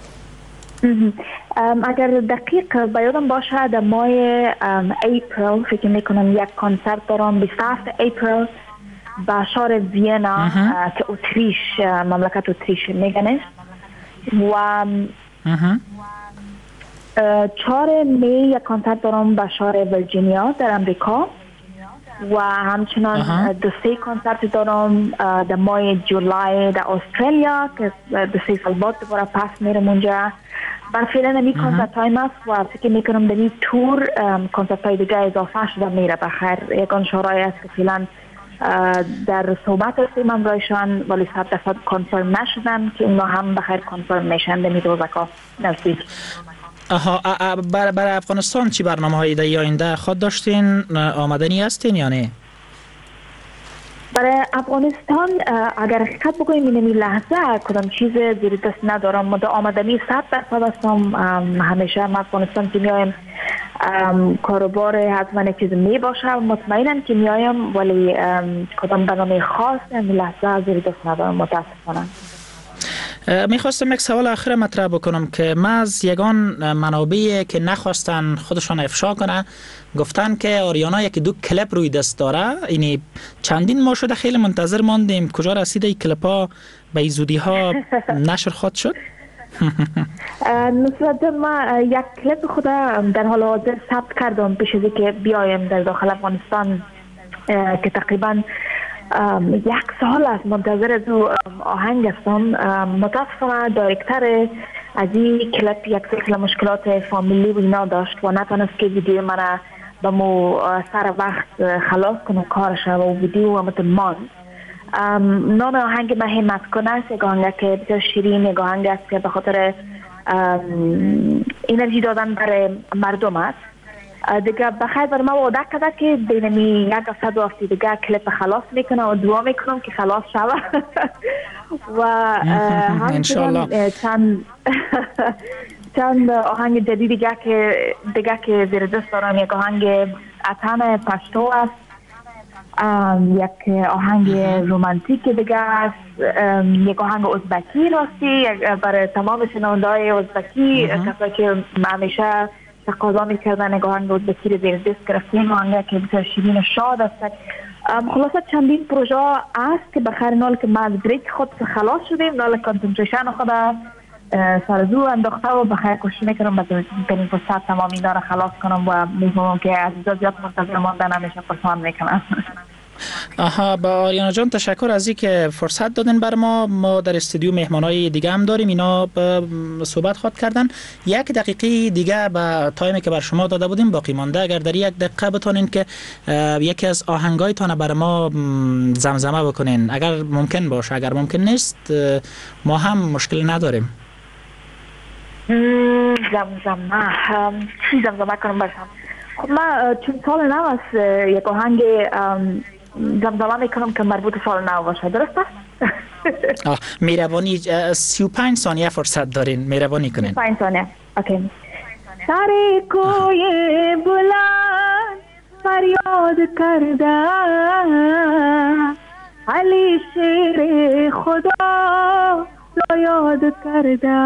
اگر دقیق بیادم باشه در ماه اپریل فکر میکنم یک کنسرت دارم 27 اپریل با شهر وینا که اتریش، مملکت اتریش میگنه و 4 می یک کنسرت دارم با شهر ویرجینیا در امریکا و همچنان 2-3 کنسرت دارم در ماه جولای در استرالیا که 2-3 سال بعد دوباره پس میرم اونجا. بر فعلا نمی کنسرت های است و فکر میکنم در این تور کنسرت های دیگه اضافه شده میره بخیر. یکان شورای است که فعلا در صحبت هستیم امرایشان ولی 100% کنفرم نشدن که اونا هم بخیر کنفرم میشن در میدوزکا نزدیک. برای افغانستان چی برنامه های در آینده خود داشتین؟ آمدنی هستین یا نه؟ برای افغانستان اگر حقیقت بگویم این لحظه کدام چیز زیر دست ندارم. ما در آمدنی 100% هستم. همیشه ما افغانستان که میایم کاروبار حتما یک چیز می باشه و مطمئنم که میایم ولی کدام برنامه خاص این لحظه زیر دست ندارم متاسفانه. میخواستم یک سوال آخر مطرح بکنم که ما از یگان منابعی که نخواستن خودشان افشا کنه گفتن که آریانا یکی 2 کلیپ روی دست داره. اینی چندین ماه شده خیلی منتظر ماندیم، کجا رسیده این کلیپ ها؟ به این زودی ها نشر خود شد؟ نصرت جان ما یک کلیپ خود در حال حاضر ثبت کردم پیش از که بیایم در داخل افغانستان که تقریبا 1 سال است منتظر از او آهنگ هستم. متاسفانه دایرکتر از این کلیپ یک سلسله مشکلات فامیلی و اینا داشت و نتونست که ویدیو من به مو سر وقت خلاص کنه کارش و ویدیو همت ماند. نام آهنگ من همت کنه است، یک آهنگ که بسیار شیرین، یک آهنگ است که به خاطر انرژی دادن برای مردم است. دیگه بخیر برای ما وعده کرده که بینمی 1 هفته دیگه کلیپ خلاص میکنه و دعا میکنم که خلاص شود و همچنان چند آهنگ جدید دیگه که زیر دست دارم. یک آهنگ اتن پشتو است، یک آهنگ رومانتیک دیگه است، یک آهنگ ازبکی راستی برای تمام شنونده‌های ازبکی کسایی که همیشه تقاضا میکردن یک آهنگ ازبکی رو زیر دست گرفتیم. آهنگ که بسیار شیرین و شاد است. خلاصه چندین پروژه است که بخیر نال که ما از بریک خود خلاص شدیم، نال کانسنتریشن خود سرزو انداخته و بخیر کوشش میکنم بتونیم فرصت تمام اینا رو خلاص کنم و میگم که عزیزا زیاد منتظر ماندن همیشه پرسان میکنم. با آریانا جان تشکر از اینکه فرصت دادن بر ما در استودیو مهمانای دیگه هم داریم، اینا صحبت خواد کردن. 1 دقیقه دیگه به تایمی که بر شما داده بودیم باقی مانده، اگر در 1 دقیقه بتونین که یکی از آهنگایتان بر ما زمزمه بکنین اگر ممکن باشه، اگر ممکن نیست ما هم مشکل نداریم. زمزمه چی زمزمه کنم برشم؟ خب من چون سال نو است یک آهنگ زمزمه میکنم که مربوط سال نو باشه، درست است؟ مهربانی 35 ثانیه فرصت دارین، مهربانی کنین. 35 ثانیه اوکی. سر کوی بلند فریاد کرده، علی شیر خدا را یاد کرده،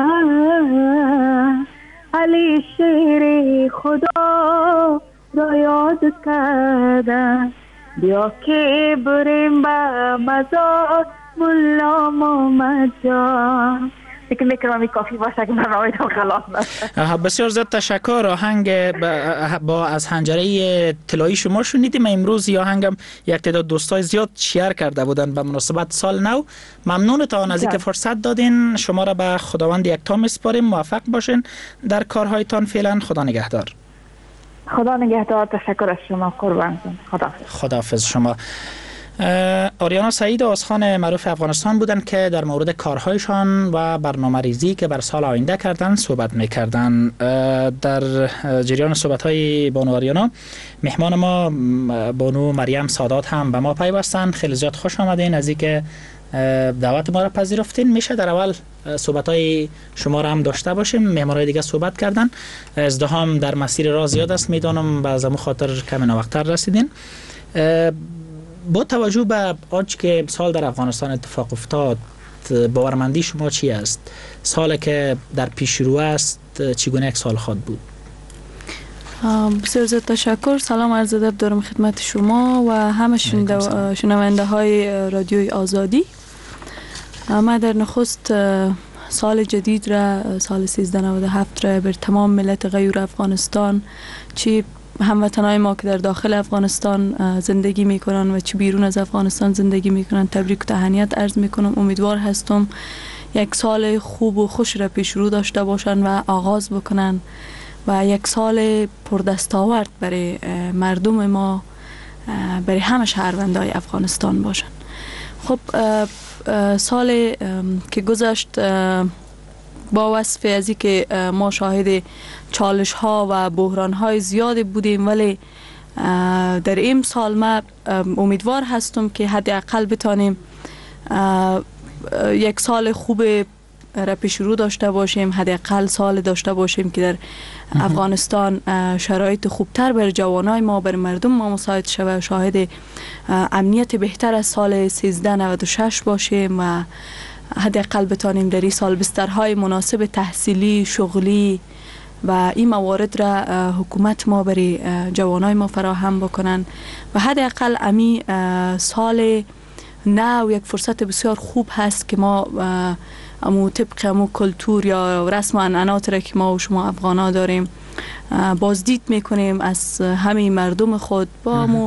علی شیر خدا را یاد کرده. بیا که بریم به مزار ملا محمد جان. فکر میکنم این کافی باشه که برنامه تو خلاص باشه. بسیار زیاد تشکر. آهنگ با از حنجره طلایی شما شنیدیم. امروز این آهنگم یک تعداد دوستای زیاد شیر کرده بودن به مناسبت سال نو. ممنون تا از اینکه فرصت دادین. شما را به خداوند یکتا میسپاریم. موفق باشین در کارهایتان. فعلا خدا نگهدار. خدا نگهدار. تشکر از شما قربان. خداحافظ شما. آریانا سعید آزخان معروف افغانستان بودن که در مورد کارهایشان و برنامه ریزی که بر سال آینده کردن صحبت میکردن. در جریان صحبت های بانو آریانا مهمان ما بانو مریم سادات هم به ما پیوستن. خیلی زیاد خوش آمدین از اینکه دعوت ما را پذیرفتین. میشه در اول صحبت های شما را هم داشته باشیم. مهمانای دیگه صحبت کردن. ازدحام در مسیر راه زیاد است میدانم، به از خاطر کمی ناوقتر رسیدین. با توجه به آنچه که سال در افغانستان اتفاق افتاد، باورمندی شما چی است؟ سالی که در پیش رو است چگونه یک سال خواهد بود؟ بسیار زیاد تشکر. سلام عرض ادب دارم خدمت شما و همه شنونده های رادیوی آزادی. ما در نخست سال جدید را، سال 1397 را بر تمام ملت غیر افغانستان، چی هموطنای ما که در داخل افغانستان زندگی میکنن و چه بیرون از افغانستان زندگی میکنن، تبریک و تهنیت عرض میکنم. امیدوار هستم یک سال خوب و خوش را پیش رو داشته باشن و آغاز بکنن و یک سال پردستاورد برای مردم ما، برای همه شهروندای افغانستان باشن. خب سال که گذشت با وصف از این که ما شاهد چالش ها و بحران های زیادی بودیم، ولی در این سال ما امیدوار هستم که حداقل بتانیم یک سال خوب را پیش رو داشته باشیم، حداقل سال داشته باشیم که در افغانستان شرایط خوبتر بر جوانای ما، بر مردم ما مساعد شود، شاهد امنیت بهتر از سال 1396 باشیم و حداقل بتانیم در این سال بسترهای مناسب تحصیلی، شغلی و این موارد را حکومت ما برای جوانای ما فراهم بکنن و حداقل امی سال نو یک فرصت بسیار خوب هست که ما امو طبق امو کلتور یا رسم و عنعنات را که ما و شما افغانا داریم بازدید میکنیم از همه مردم خود. با امو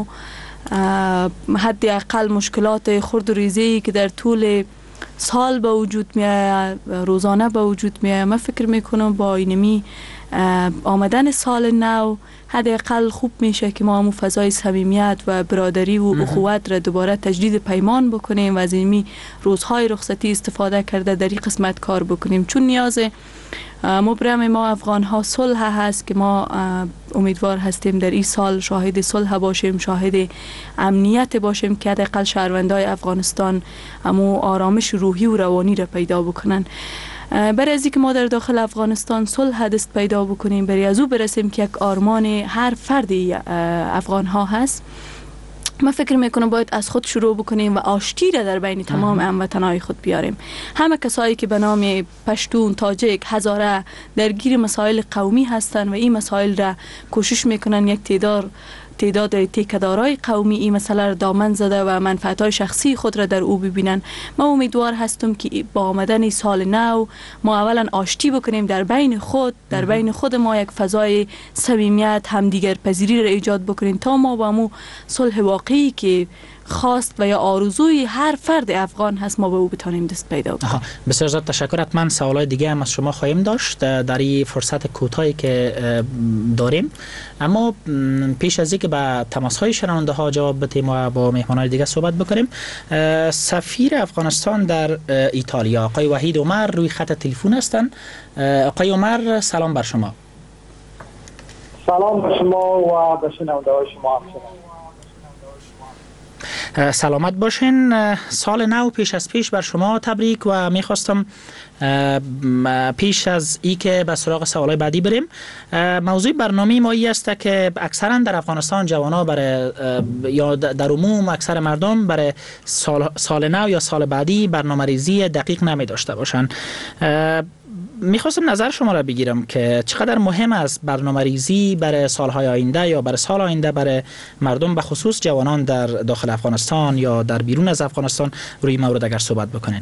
حداقل مشکلات خرد و ریزی که در طول سال به وجود میاد، روزانه به وجود میاد، من فکر میکنم با اینمی آمدن سال نو حداقل خوب میشه که ما همون فضای صمیمیت و برادری و اخوت را دوباره تجدید پیمان بکنیم و از اینمی روزهای رخصتی استفاده کرده در این قسمت کار بکنیم، چون نیاز مبرم ما افغان ها صلح هست که ما امیدوار هستیم در این سال شاهد صلح باشیم، شاهد امنیت باشیم که حداقل شهروندای افغانستان امو آرامش روحی و روانی را پیدا بکنن. برای از اینکه ما در داخل افغانستان صلح دست پیدا بکنیم، برای از او برسیم که یک آرمان هر فردی افغان ها هست، من فکر میکنم باید از خود شروع بکنیم و آشتی را در بین تمام هموطنای خود بیاریم. همه کسایی که به نام پشتون، تاجیک، هزاره درگیر مسائل قومی هستند و این مسائل را کوشش میکنن یک تعداد تیکدارای قومی این مسئله را دامن زده و منفعت‌های شخصی خود را در او ببینن. من امیدوار هستم که با آمدن سال نو ما اولا آشتی بکنیم در بین خود، در بین خود ما یک فضای صمیمیت، همدیگر پذیری را ایجاد بکنیم تا ما با مو صلح واقعی که خواست و یا آرزوی هر فرد افغان هست ما به او بتانیم دست پیدا کنیم. بسیار زیاد تشکر. حتما سوالای دیگه هم از شما خواهیم داشت در این فرصت کوتاهی که داریم، اما پیش از اینکه به تماس‌های شنونده ها جواب بدیم و با مهمانان دیگه صحبت بکنیم، سفیر افغانستان در ایتالیا آقای وحید عمر روی خط تلفن هستند. آقای عمر سلام بر شما. سلام به شما و به شنونده های شما. سلامت باشین. سال نو پیش از پیش بر شما تبریک و میخواستم پیش از ای که به سراغ سوالای بعدی بریم، موضوع برنامه ما ای است که اکثرا در افغانستان جوانا برای یا در عموم اکثر مردم برای سال نو یا سال بعدی برنامه ریزی دقیق نمی داشته باشن. میخواستم نظر شما را بگیرم که چقدر مهم است برنامه ریزی برای سالهای آینده یا برای سال آینده برای مردم به خصوص جوانان در داخل افغانستان یا در بیرون از افغانستان. روی مورد اگر صحبت بکنین.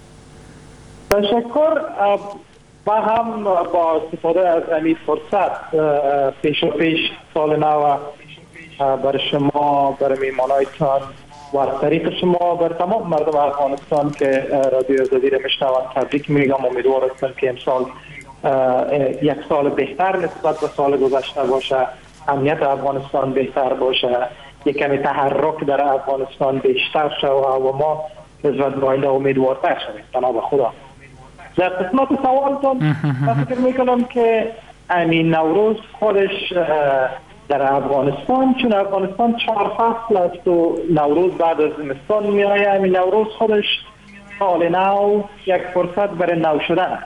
تشکر. ما هم با استفاده از این فرصت پیش سال نو برای شما، برای میمانایتان و از طریق شما بر تمام مردم افغانستان که رادیو آزادی را میشنوند تبریک میگم. امیدوار هستم که امسال یک سال بهتر نسبت به سال گذشته باشه، امنیت افغانستان بهتر باشه، یک کمی تحرک در افغانستان بیشتر شد و ما نسبت به آینده امیدوارتر شویم. جناب خدا. در قسمت سوالتون فکر میکنم که این نوروز خودش در افغانستان، چون افغانستان 4 فصل است و نوروز بعد از زمستان می آید، این نوروز خودش سال نو یک فرصت برای نو شدن است.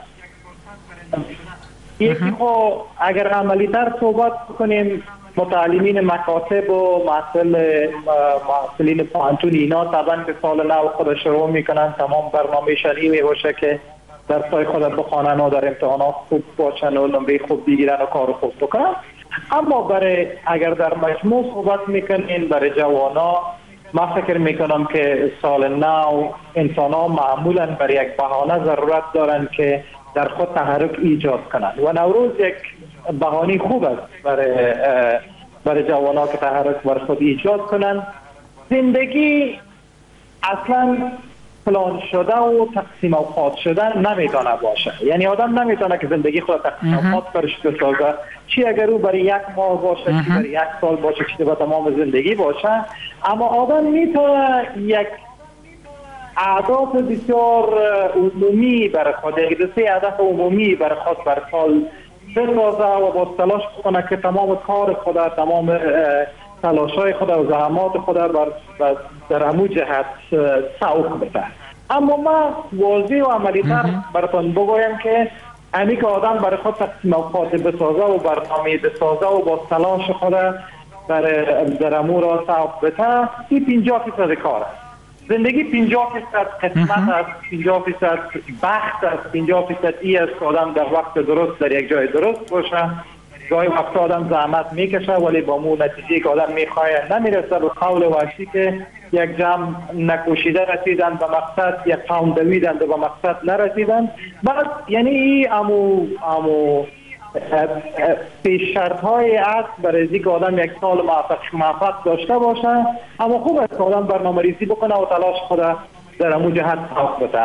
یکی خو اگر عملی تر صحبت کنیم، متعلمین مکاتب و محصلین پانتون اینا طبعا به سال نو خود شروع میکنن، تمام برنامه شنی می باشه که درسای خود بخوانن و در امتحانات خوب باشن و نمره خوب بگیرن و کار خوب بکنن. اما برای اگر در مجموع صحبت میکنین برای جوانا، من فکر میکنم که سال نو انسان ها معمولا برای یک بهانه ضرورت دارن که در خود تحرک ایجاد کنند و نوروز یک بهانه خوب است برای جوانا که تحرک بر خود ایجاد کنند. زندگی اصلا پلان شده و تقسیم اوقات شدن نمیتونه باشه. یعنی آدم نمیتونه که زندگی خود تقسیم اوقات برش بسازه، چی اگر او برای 1 ماه باشه، چی برای 1 سال باشه، چی برای تمام زندگی باشه. اما آدم میتونه یک اهداف بسیار عمومی برای خود، یک 3 هدف عمومی برای خود بر سال بسازه و با تلاش کنه که تمام کار خود، تمام تلاشای خود و زحمات خود در همون جهت سوق بده. اما من واضح و عملی تر براتون بگویم که امی که آدم برای خود تقسیم اوقات بسازه و برنامه بسازه و با تلاش خود در همون را سوق بده، این 50% کار است. زندگی 50% قسمت است، 50% بخت است، 50% ای است که آدم در وقت درست در یک جای درست باشه. گاهی وقت آدم زحمت میکشه ولی با مو نتیجه که آدم میخواه نمیرسه. به قول وحشی که یک جمع نکوشیده رسیدن به مقصد، یک قوم دویدن به مقصد نرسیدن. بعد یعنی امو پیش شرط های است برای اینکه آدم یک سال موفق داشته باشه. اما خوب است که آدم برنامه ریزی بکنه و تلاش خود در همون جهت سوق بده.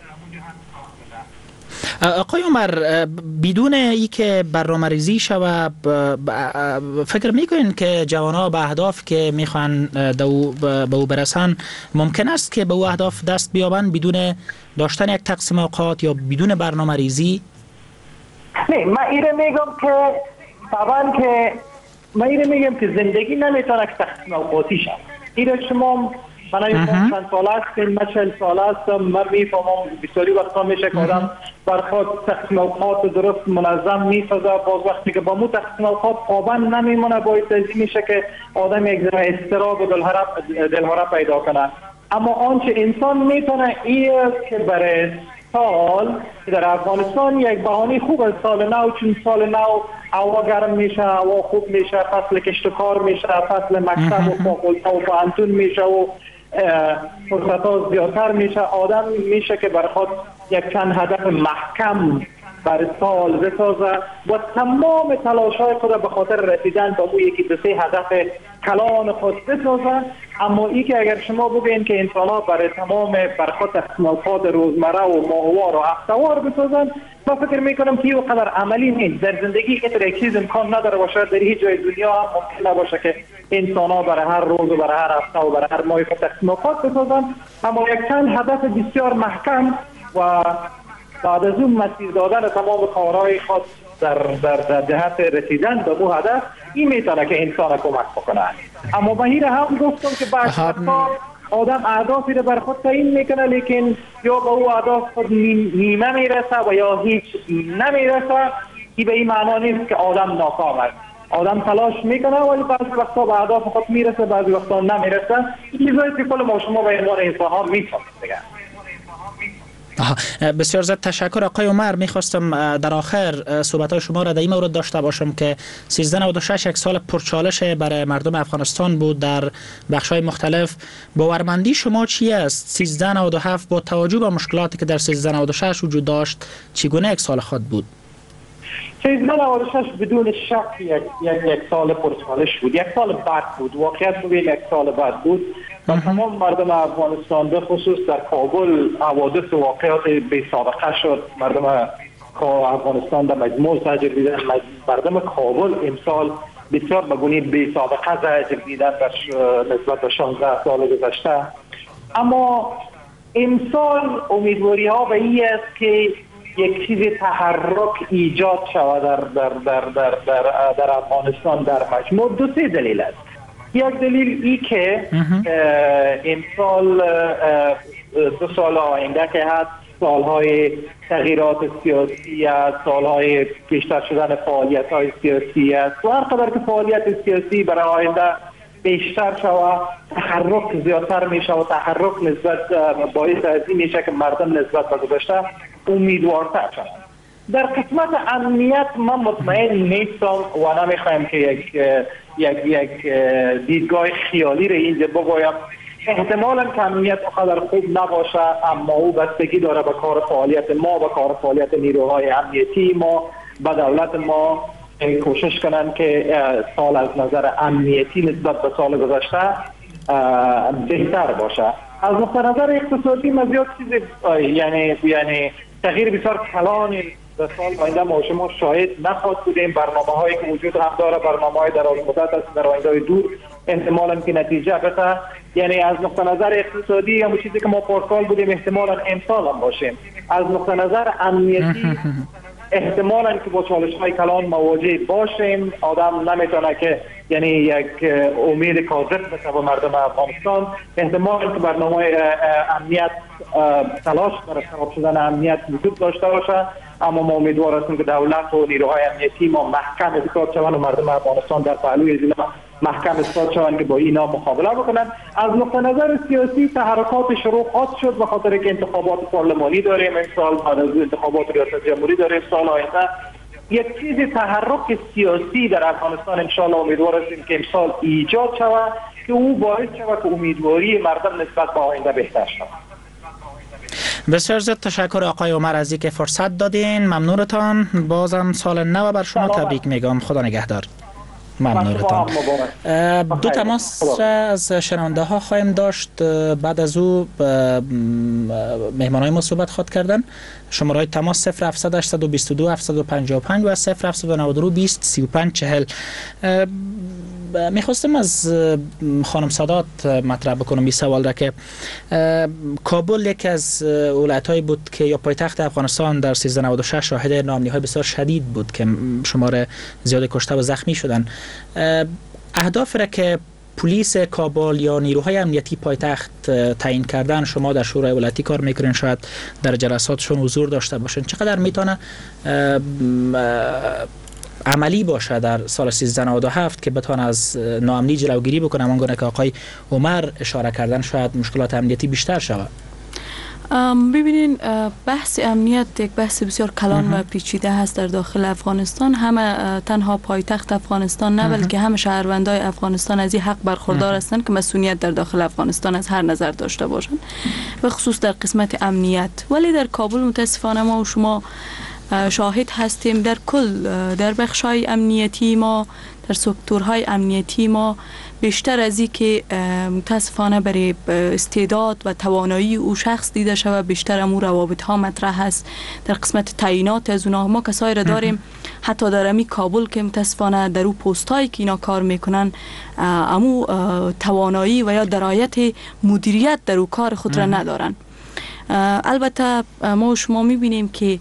آقای عمر، بدون ای که برنامه ریزی شود فکر میکنین که جوانها به اهداف که میخوان به او برسن ممکن است که به او اهداف دست بیابن بدون داشتن یک تقسیم اوقات یا بدون برنامه ریزی؟ نه، من ایره میگم که طبعا که زندگی نمیتونه که تقسیم اوقاتی شد. ایره شما من چند سال هستیم، من 40 سال هستم، من میفهمم بسیاری وقتا میشه که آدم برخواد تقسیم اوقات درست منظم میسازه، باز وقتی که با مو تقسیم اوقات پابند نمیمونه باعث میشه که آدم یک ذره اضطراب و دلهره پیدا کنه. اما آنچه انسان میتونه این که برای سال در افغانستان یک بهانه خوب از سال نو، چون سال نو هوا گرم میشه، هوا خوب میشه، فصل کشت و کار میشه، فصل مکتب و فاکولته و پانتون میشه و فرصت ها زیادتر میشه. آدم میشه که بر خود یک چند هدف محکم بر سال بسازه و تمام تلاش های خود به خاطر رسیدن به اون یکی 2-3 هدف کلان خود بسازه. اما ای که اگر شما بگین که انسان ها برای تمام بر خود تصمیمات روزمره و ماهوار و هفتهوار بسازن، من فکر میکنم که این قدر عملی نیست. در زندگی اینطور یک چیز امکان نداره باشه، در هیچ جای دنیا هم ممکن نباشه که انسان ها برای هر روز و برای هر هفته و برای هر ماه خود تصمیمات بسازن. اما یک چند هدف بسیار محکم و بعد از اون مسیر دادن تمام کارهای خود در جهت رسیدن به اون هدف، این میتونه که انسان کمک بکنه. اما من هم گفتم که بعد آدم اهدافی رو بر خود تعیین میکنه، لیکن یا به او اهداف خود نیمه میرسه و یا هیچ نمیرسه. که به این معنا نیست که آدم ناکام است. آدم تلاش میکنه ولی بعضی وقتا به اهداف خود میرسه، بعضی وقتا نمیرسه. این چیزایی که کل ما شما به عنوان انسان‌ها میتونیم بگم. بسیار زیاد تشکر آقای عمر. میخواستم در آخر صحبت‌های شما را در این مورد داشته باشم که 1396 یک سال پرچالش برای مردم افغانستان بود در بخش‌های مختلف. باورمندی شما چی است 1397 با توجه به مشکلاتی که در 1396 وجود داشت چگونه یک سال خود بود؟ 1396 بدون شک یک سال پرچالش بود، یک سال بد بود. واقعیت بگیم یک سال بد بود و تمام مردم افغانستان به خصوص در کابل حوادث و واقعات بی سابقه شد. مردم افغانستان در مجموع زجر دیدن. مردم کابل امسال بسیار بگونی بی سابقه زجر دیدن نسبت به 16 سال گذشته. اما امسال امیدواری ها به این است که یک چیز تحرک ایجاد شود در افغانستان در مجموع. دو سه دلیل است. یک دلیل ای که امسال 2 سال آینده که هست، سالهای تغییرات سیاسی است، سالهای بیشتر شدن فعالیت‌های سیاسی است و هر قدر که فعالیت سیاسی برای آینده بیشتر شود، تحرک زیادتر میشه و تحرک نسبت باعث از این میشه که مردم نسبت به گذشته امیدوارتر شدن. در قسمت امنیت من مطمئن نیستم و نمیخوایم که یک دیدگاه خیالی رو اینجا بگویم. احتمالاً که امنیت قدر خوب نباشه، اما او بستگی داره به کار فعالیت ما، به کار فعالیت نیروهای امنیتی ما، به دولت ما کوشش کنن که سال از نظر امنیتی نسبت به سال گذشته بهتر باشه. از نقطه نظر اقتصادی ما زیاد چیز یعنی تغییر بسیار کلانی در سال آینده ما شما شاهد نخواهد بودیم. برنامه‌هایی که وجود هم داره، برنامه‌های دراز مدت است، در آینده دور احتمالاً که نتیجه بده. یعنی از نقطه نظر اقتصادی همون چیزی که ما پارسال بودیم احتمالاً امسال هم باشیم. از نقطه نظر امنیتی احتمالاً که با چالش‌های کلان مواجه باشیم. آدم نمیتونه که یعنی یک امید کاذب بشه به مردم افغانستان. احتمالاً که برنامه امنیت تلاش برای خراب شدن امنیت وجود داشته باشه، اما ما امیدوار هستیم که دولت و نیروهای امنیتی ما محکم ایستاد شوند و مردم افغانستان در پهلوی اینا محکم ایستاد شوند که با اینا مقابله بکنن. از نقطه نظر سیاسی تحرکات شروع خواهد شد به خاطر که انتخابات پارلمانی داریم امسال، بعد از انتخابات ریاست جمهوری داریم سال آینده. یک چیز تحرک سیاسی در افغانستان انشاءالله امیدوار هستیم که امسال ایجاد شود که او باعث شود که امیدواری مردم نسبت به آینده بهتر شود. بسیار زیاد تشکر آقای عمر از اینکه فرصت دادین. ممنونتان. بازم سال نو بر شما تبریک میگم. خدا نگهدار. ممنونتان. دو تماس از شنونده ها خواهیم داشت. بعد از او مهمان های ما صحبت خواهد کردن. شماره تماس 0700 822 755 و 0792 20 35 40. میخواستم از خانم سادات مطرح بکنم این سوال را که کابل یکی از ولایت‌هایی بود که یا پایتخت افغانستان در 1396 شاهد ناامنی‌های بسیار شدید بود که شمار زیاد کشته و زخمی شدن. اهداف را که پلیس کابل یا نیروهای امنیتی پایتخت تعیین کردن، شما در شورای ولایتی کار میکنین، شاید در جلساتشون حضور داشته باشین، چقدر میتونه عملی باشه در سال 1397 که بتونه از ناامنی جلوگیری بکنه؟ همانگونه که آقای عمر اشاره کردن شاید مشکلات امنیتی بیشتر شود. ببینین، بحث امنیت یک بحث بسیار کلان و پیچیده هست در داخل افغانستان. همه تنها پایتخت افغانستان نه بلکه همه شهروندای افغانستان از این حق برخوردار هستند که مسئولیت در داخل افغانستان از هر نظر داشته باشند، به خصوص در قسمت امنیت. ولی در کابل متاسفانه ما و شما شاهد هستیم در کل در بخش‌های امنیتی ما، در سکتورهای امنیتی ما بیشتر از این که متاسفانه برای استعداد و توانایی او شخص دیده شود، بیشتر امور روابط ها مطرح هست. در قسمت تعیینات از اونها ما کسایی را داریم حتی در امی کابل که متاسفانه در او پستایی که اینا کار میکنن امو توانایی و یا درایت مدیریت در او کار خود را ندارن. البته ما و شما میبینیم که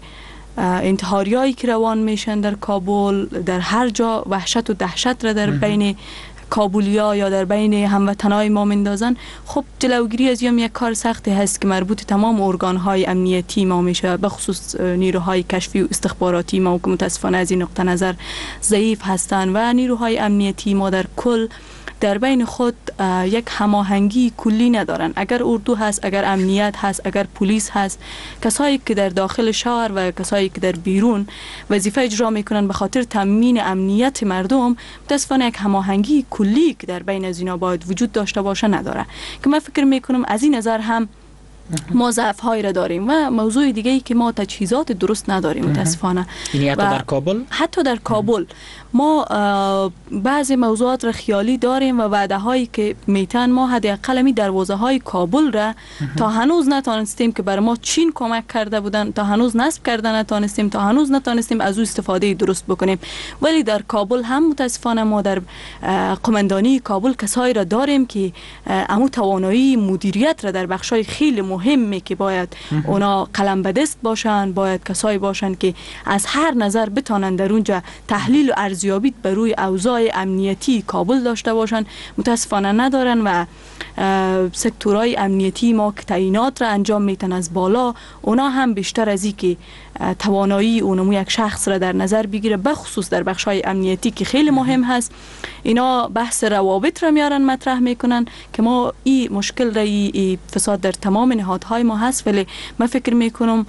انتحاریایی که روان میشن در کابل، در هر جا وحشت و دهشت را در بین کابولیا یا در بین هموطنای ما میندازن، خب جلوگیری از یک کار سختی هست که مربوط تمام ارگان‌های امنیتی ما میشه، به خصوص نیروهای کشفی و استخباراتی ما که متاسفانه از این نقطه نظر ضعیف هستند و نیروهای امنیتی ما در کل در بین خود یک هماهنگی کلی ندارن. اگر اردو هست، اگر امنیت هست، اگر پلیس هست، کسایی که در داخل شهر و کسایی که در بیرون وظیفه اجرا میکنن به خاطر تامین امنیت مردم، متاسفانه یک هماهنگی کلی که در بین از اینا باید وجود داشته باشه نداره، که من فکر میکنم از این نظر هم ما ضعف هایی را داریم. و موضوع دیگه ای که ما تجهیزات درست نداریم متاسفانه. یعنی حتی در کابل ما بعضی موضوعات را خیالی داریم و وعده هایی که میتن ما حداقل می دروازه های کابل را تا هنوز نتونستیم که بر ما چین کمک کرده بودن، تا هنوز نصب کرده نتونستیم، تا هنوز نتونستیم از او استفاده درست بکنیم. ولی در کابل هم متاسفانه ما در قماندانی کابل کسایی را داریم که امو توانایی مدیریت را در بخشای خیلی مهمی که باید اونا قلم به دست باشن، باید کسایی باشن که از هر نظر بتونن در اونجا تحلیل و ارزیابی بر روی اوضاع امنیتی کابل داشته باشن، متاسفانه ندارن. و سکتورهای امنیتی ما که تعیینات را انجام میتن از بالا، اونا هم بیشتر از این که توانایی اونمو یک شخص را در نظر بگیره، بخصوص در بخشای امنیتی که خیلی مهم هست، اینا بحث روابط را میارن مطرح میکنن که ما این مشکل را ای فساد در تمام نهادهای ما هست. ولی من فکر میکنم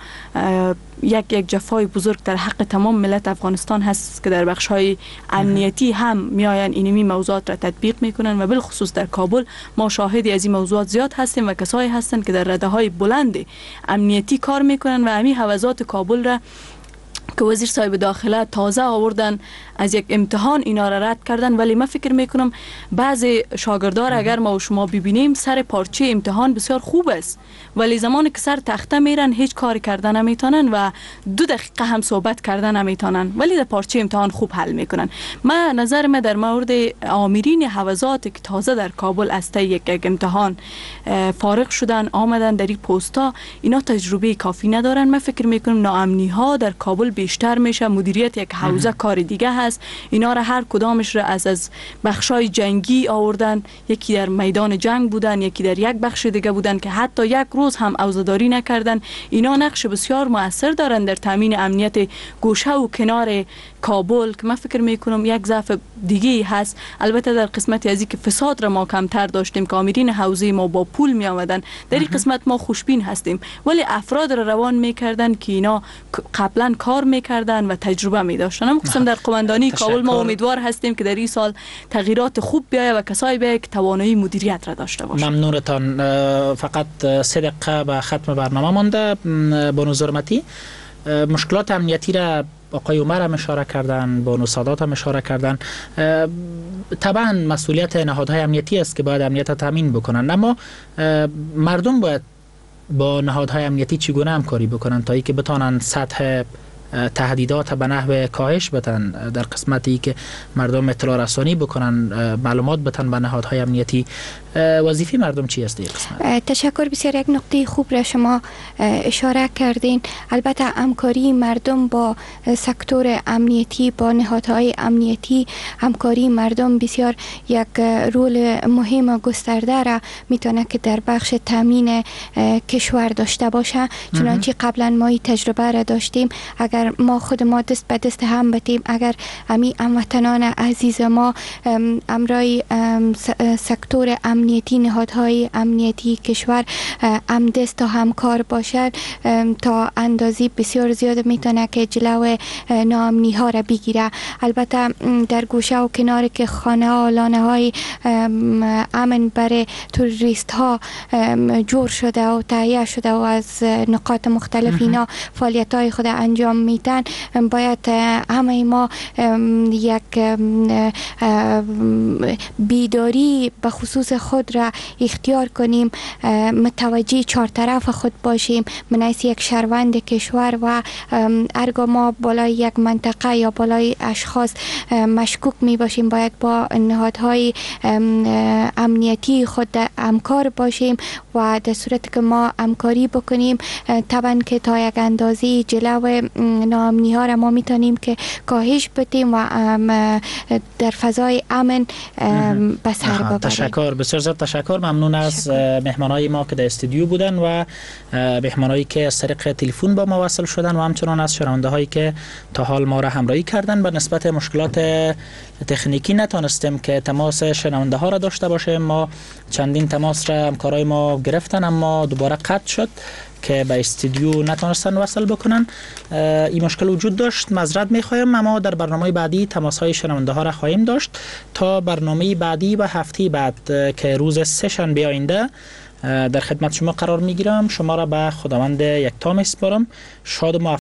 یک جفای بزرگ در حق تمام ملت افغانستان هست که در بخش‌های امنیتی هم میآیند اینمی موضوعات را تطبیق میکنن و بالخصوص در کابل ما شاهدی از این موضوعات زیاد هستیم و کسایی هستند که در رده‌های بلند امنیتی کار میکنن و همین حوزات کابل را که وزیر صاحب داخله تازه آوردن از یک امتحان اینا را رد کردن. ولی من فکر میکنم بعضی شاگردار اگر ما و شما ببینیم سر پارچه امتحان بسیار خوب است، ولی زمانی که سر تخته میرن هیچ کاری کردن نمیتونن و 2 دقیقه هم صحبت کردن نمیتونن، ولی در پارچه امتحان خوب حل میکنن. من نظر من در مورد آمرین حوزات که تازه در کابل از یک امتحان فارغ شدن آمدن در این پستا، اینا تجربه کافی ندارن. من فکر میکنم ناامنی ها در کابل بیشتر میشه. مدیریت یک حوزه کار دیگه هست، اینا را هر کدامش را از بخشای جنگی آوردن، یکی در میدان جنگ بودن، یکی در یک بخش دیگه بودن که حتی یک روز هم عوضداری نکردن. اینا نقش بسیار مؤثر دارن در تامین امنیت گوشه و کنار کابل که من فکر میکنم یک ضعف دیگه هست. البته در قسمتی از که فساد را ما کمتر داشتیم که آمرین حوزه ما با پول می آمدن، در این قسمت ما خوشبین هستیم، ولی افراد را روان میکردن که اینا قبلا کار میکردن و تجربه می داشتن. هم قسم در قماندانی کابل ما امیدوار هستیم که در این سال تغییرات خوب بیاید و کسایی بیاید که توانایی مدیریت را داشته باشند. ممنونتان. فقط 3 دقیقه به ختم برنامه مانده. بانو زرمتی، مشکلات امنیتی را آقای عمر هم اشاره کردن، بانو سادات هم اشاره کردن. طبعا مسئولیت نهادهای امنیتی است که باید امنیت تامین بکنن، اما مردم باید با نهادهای امنیتی چگونه همکاری بکنن تا اینکه بتونن سطح تهدیدات به نحو کاهش بدن، در قسمتی که مردم اطلاع رسانی بکنن، معلومات بدن به نهادهای امنیتی. وظیفه مردم چی است این قسمت؟ تشکر. بسیار یک نقطه خوب را شما اشاره کردین. البته همکاری مردم با سکتور امنیتی، با نهادهای امنیتی، همکاری مردم بسیار یک رول مهم و گسترده را میتونه که در بخش تامین کشور داشته باشه. چنانچه قبلا ما این تجربه را داشتیم. اگر ما خود ما دست به دست هم بتیم، اگر هموطنان عزیز ما امرای سکتور امنیتی، نهادهای امنیتی کشور همدست و همکار باشد، تا اندازی بسیار زیاد میتونه که جلو ناامنی ها را بگیره. البته در گوشه و کنار که خانه ها، لانه های امن برای توریست ها جور شده و تهیه شده و از نقاط مختلف اینا فعالیت های خود انجام میتن، باید همه ما یک بیداری به خصوص خود را اختیار کنیم، متوجه 4 طرف خود باشیم. من از یک شهروند کشور و ارگاه ما بالای یک منطقه یا بالای اشخاص مشکوک می باشیم، باید با نهادهای امنیتی خود همکار باشیم و در صورت که ما همکاری بکنیم، طبعا که تا یک اندازه جلو ناامنی ها را ما میتونیم که کاهش بدیم و در فضای امن به سر ببریم. تشکر، بسیار زیاد تشکر. ممنون از مهمانای ما که در استودیو بودن و مهمانایی که از طریق تلفن با ما وصل شدن و همچنان از شنونده هایی که تا حال ما را همراهی کردن. به نسبت مشکلات تکنیکی نتونستیم که تماس شنونده ها را داشته باشیم. ما چندین تماس را همکارای ما گرفتن اما دوباره قطع شد که به استودیو نتونستن وصل بکنن. این مشکل وجود داشت، معذرت میخوایم، اما در برنامه بعدی تماس های شنونده ها را خواهیم داشت. تا برنامه بعدی و هفته بعد که روز سه شنبه آینده در خدمت شما قرار میگیرم. شما را به خداوند یکتا میسپارم. شاد و موفق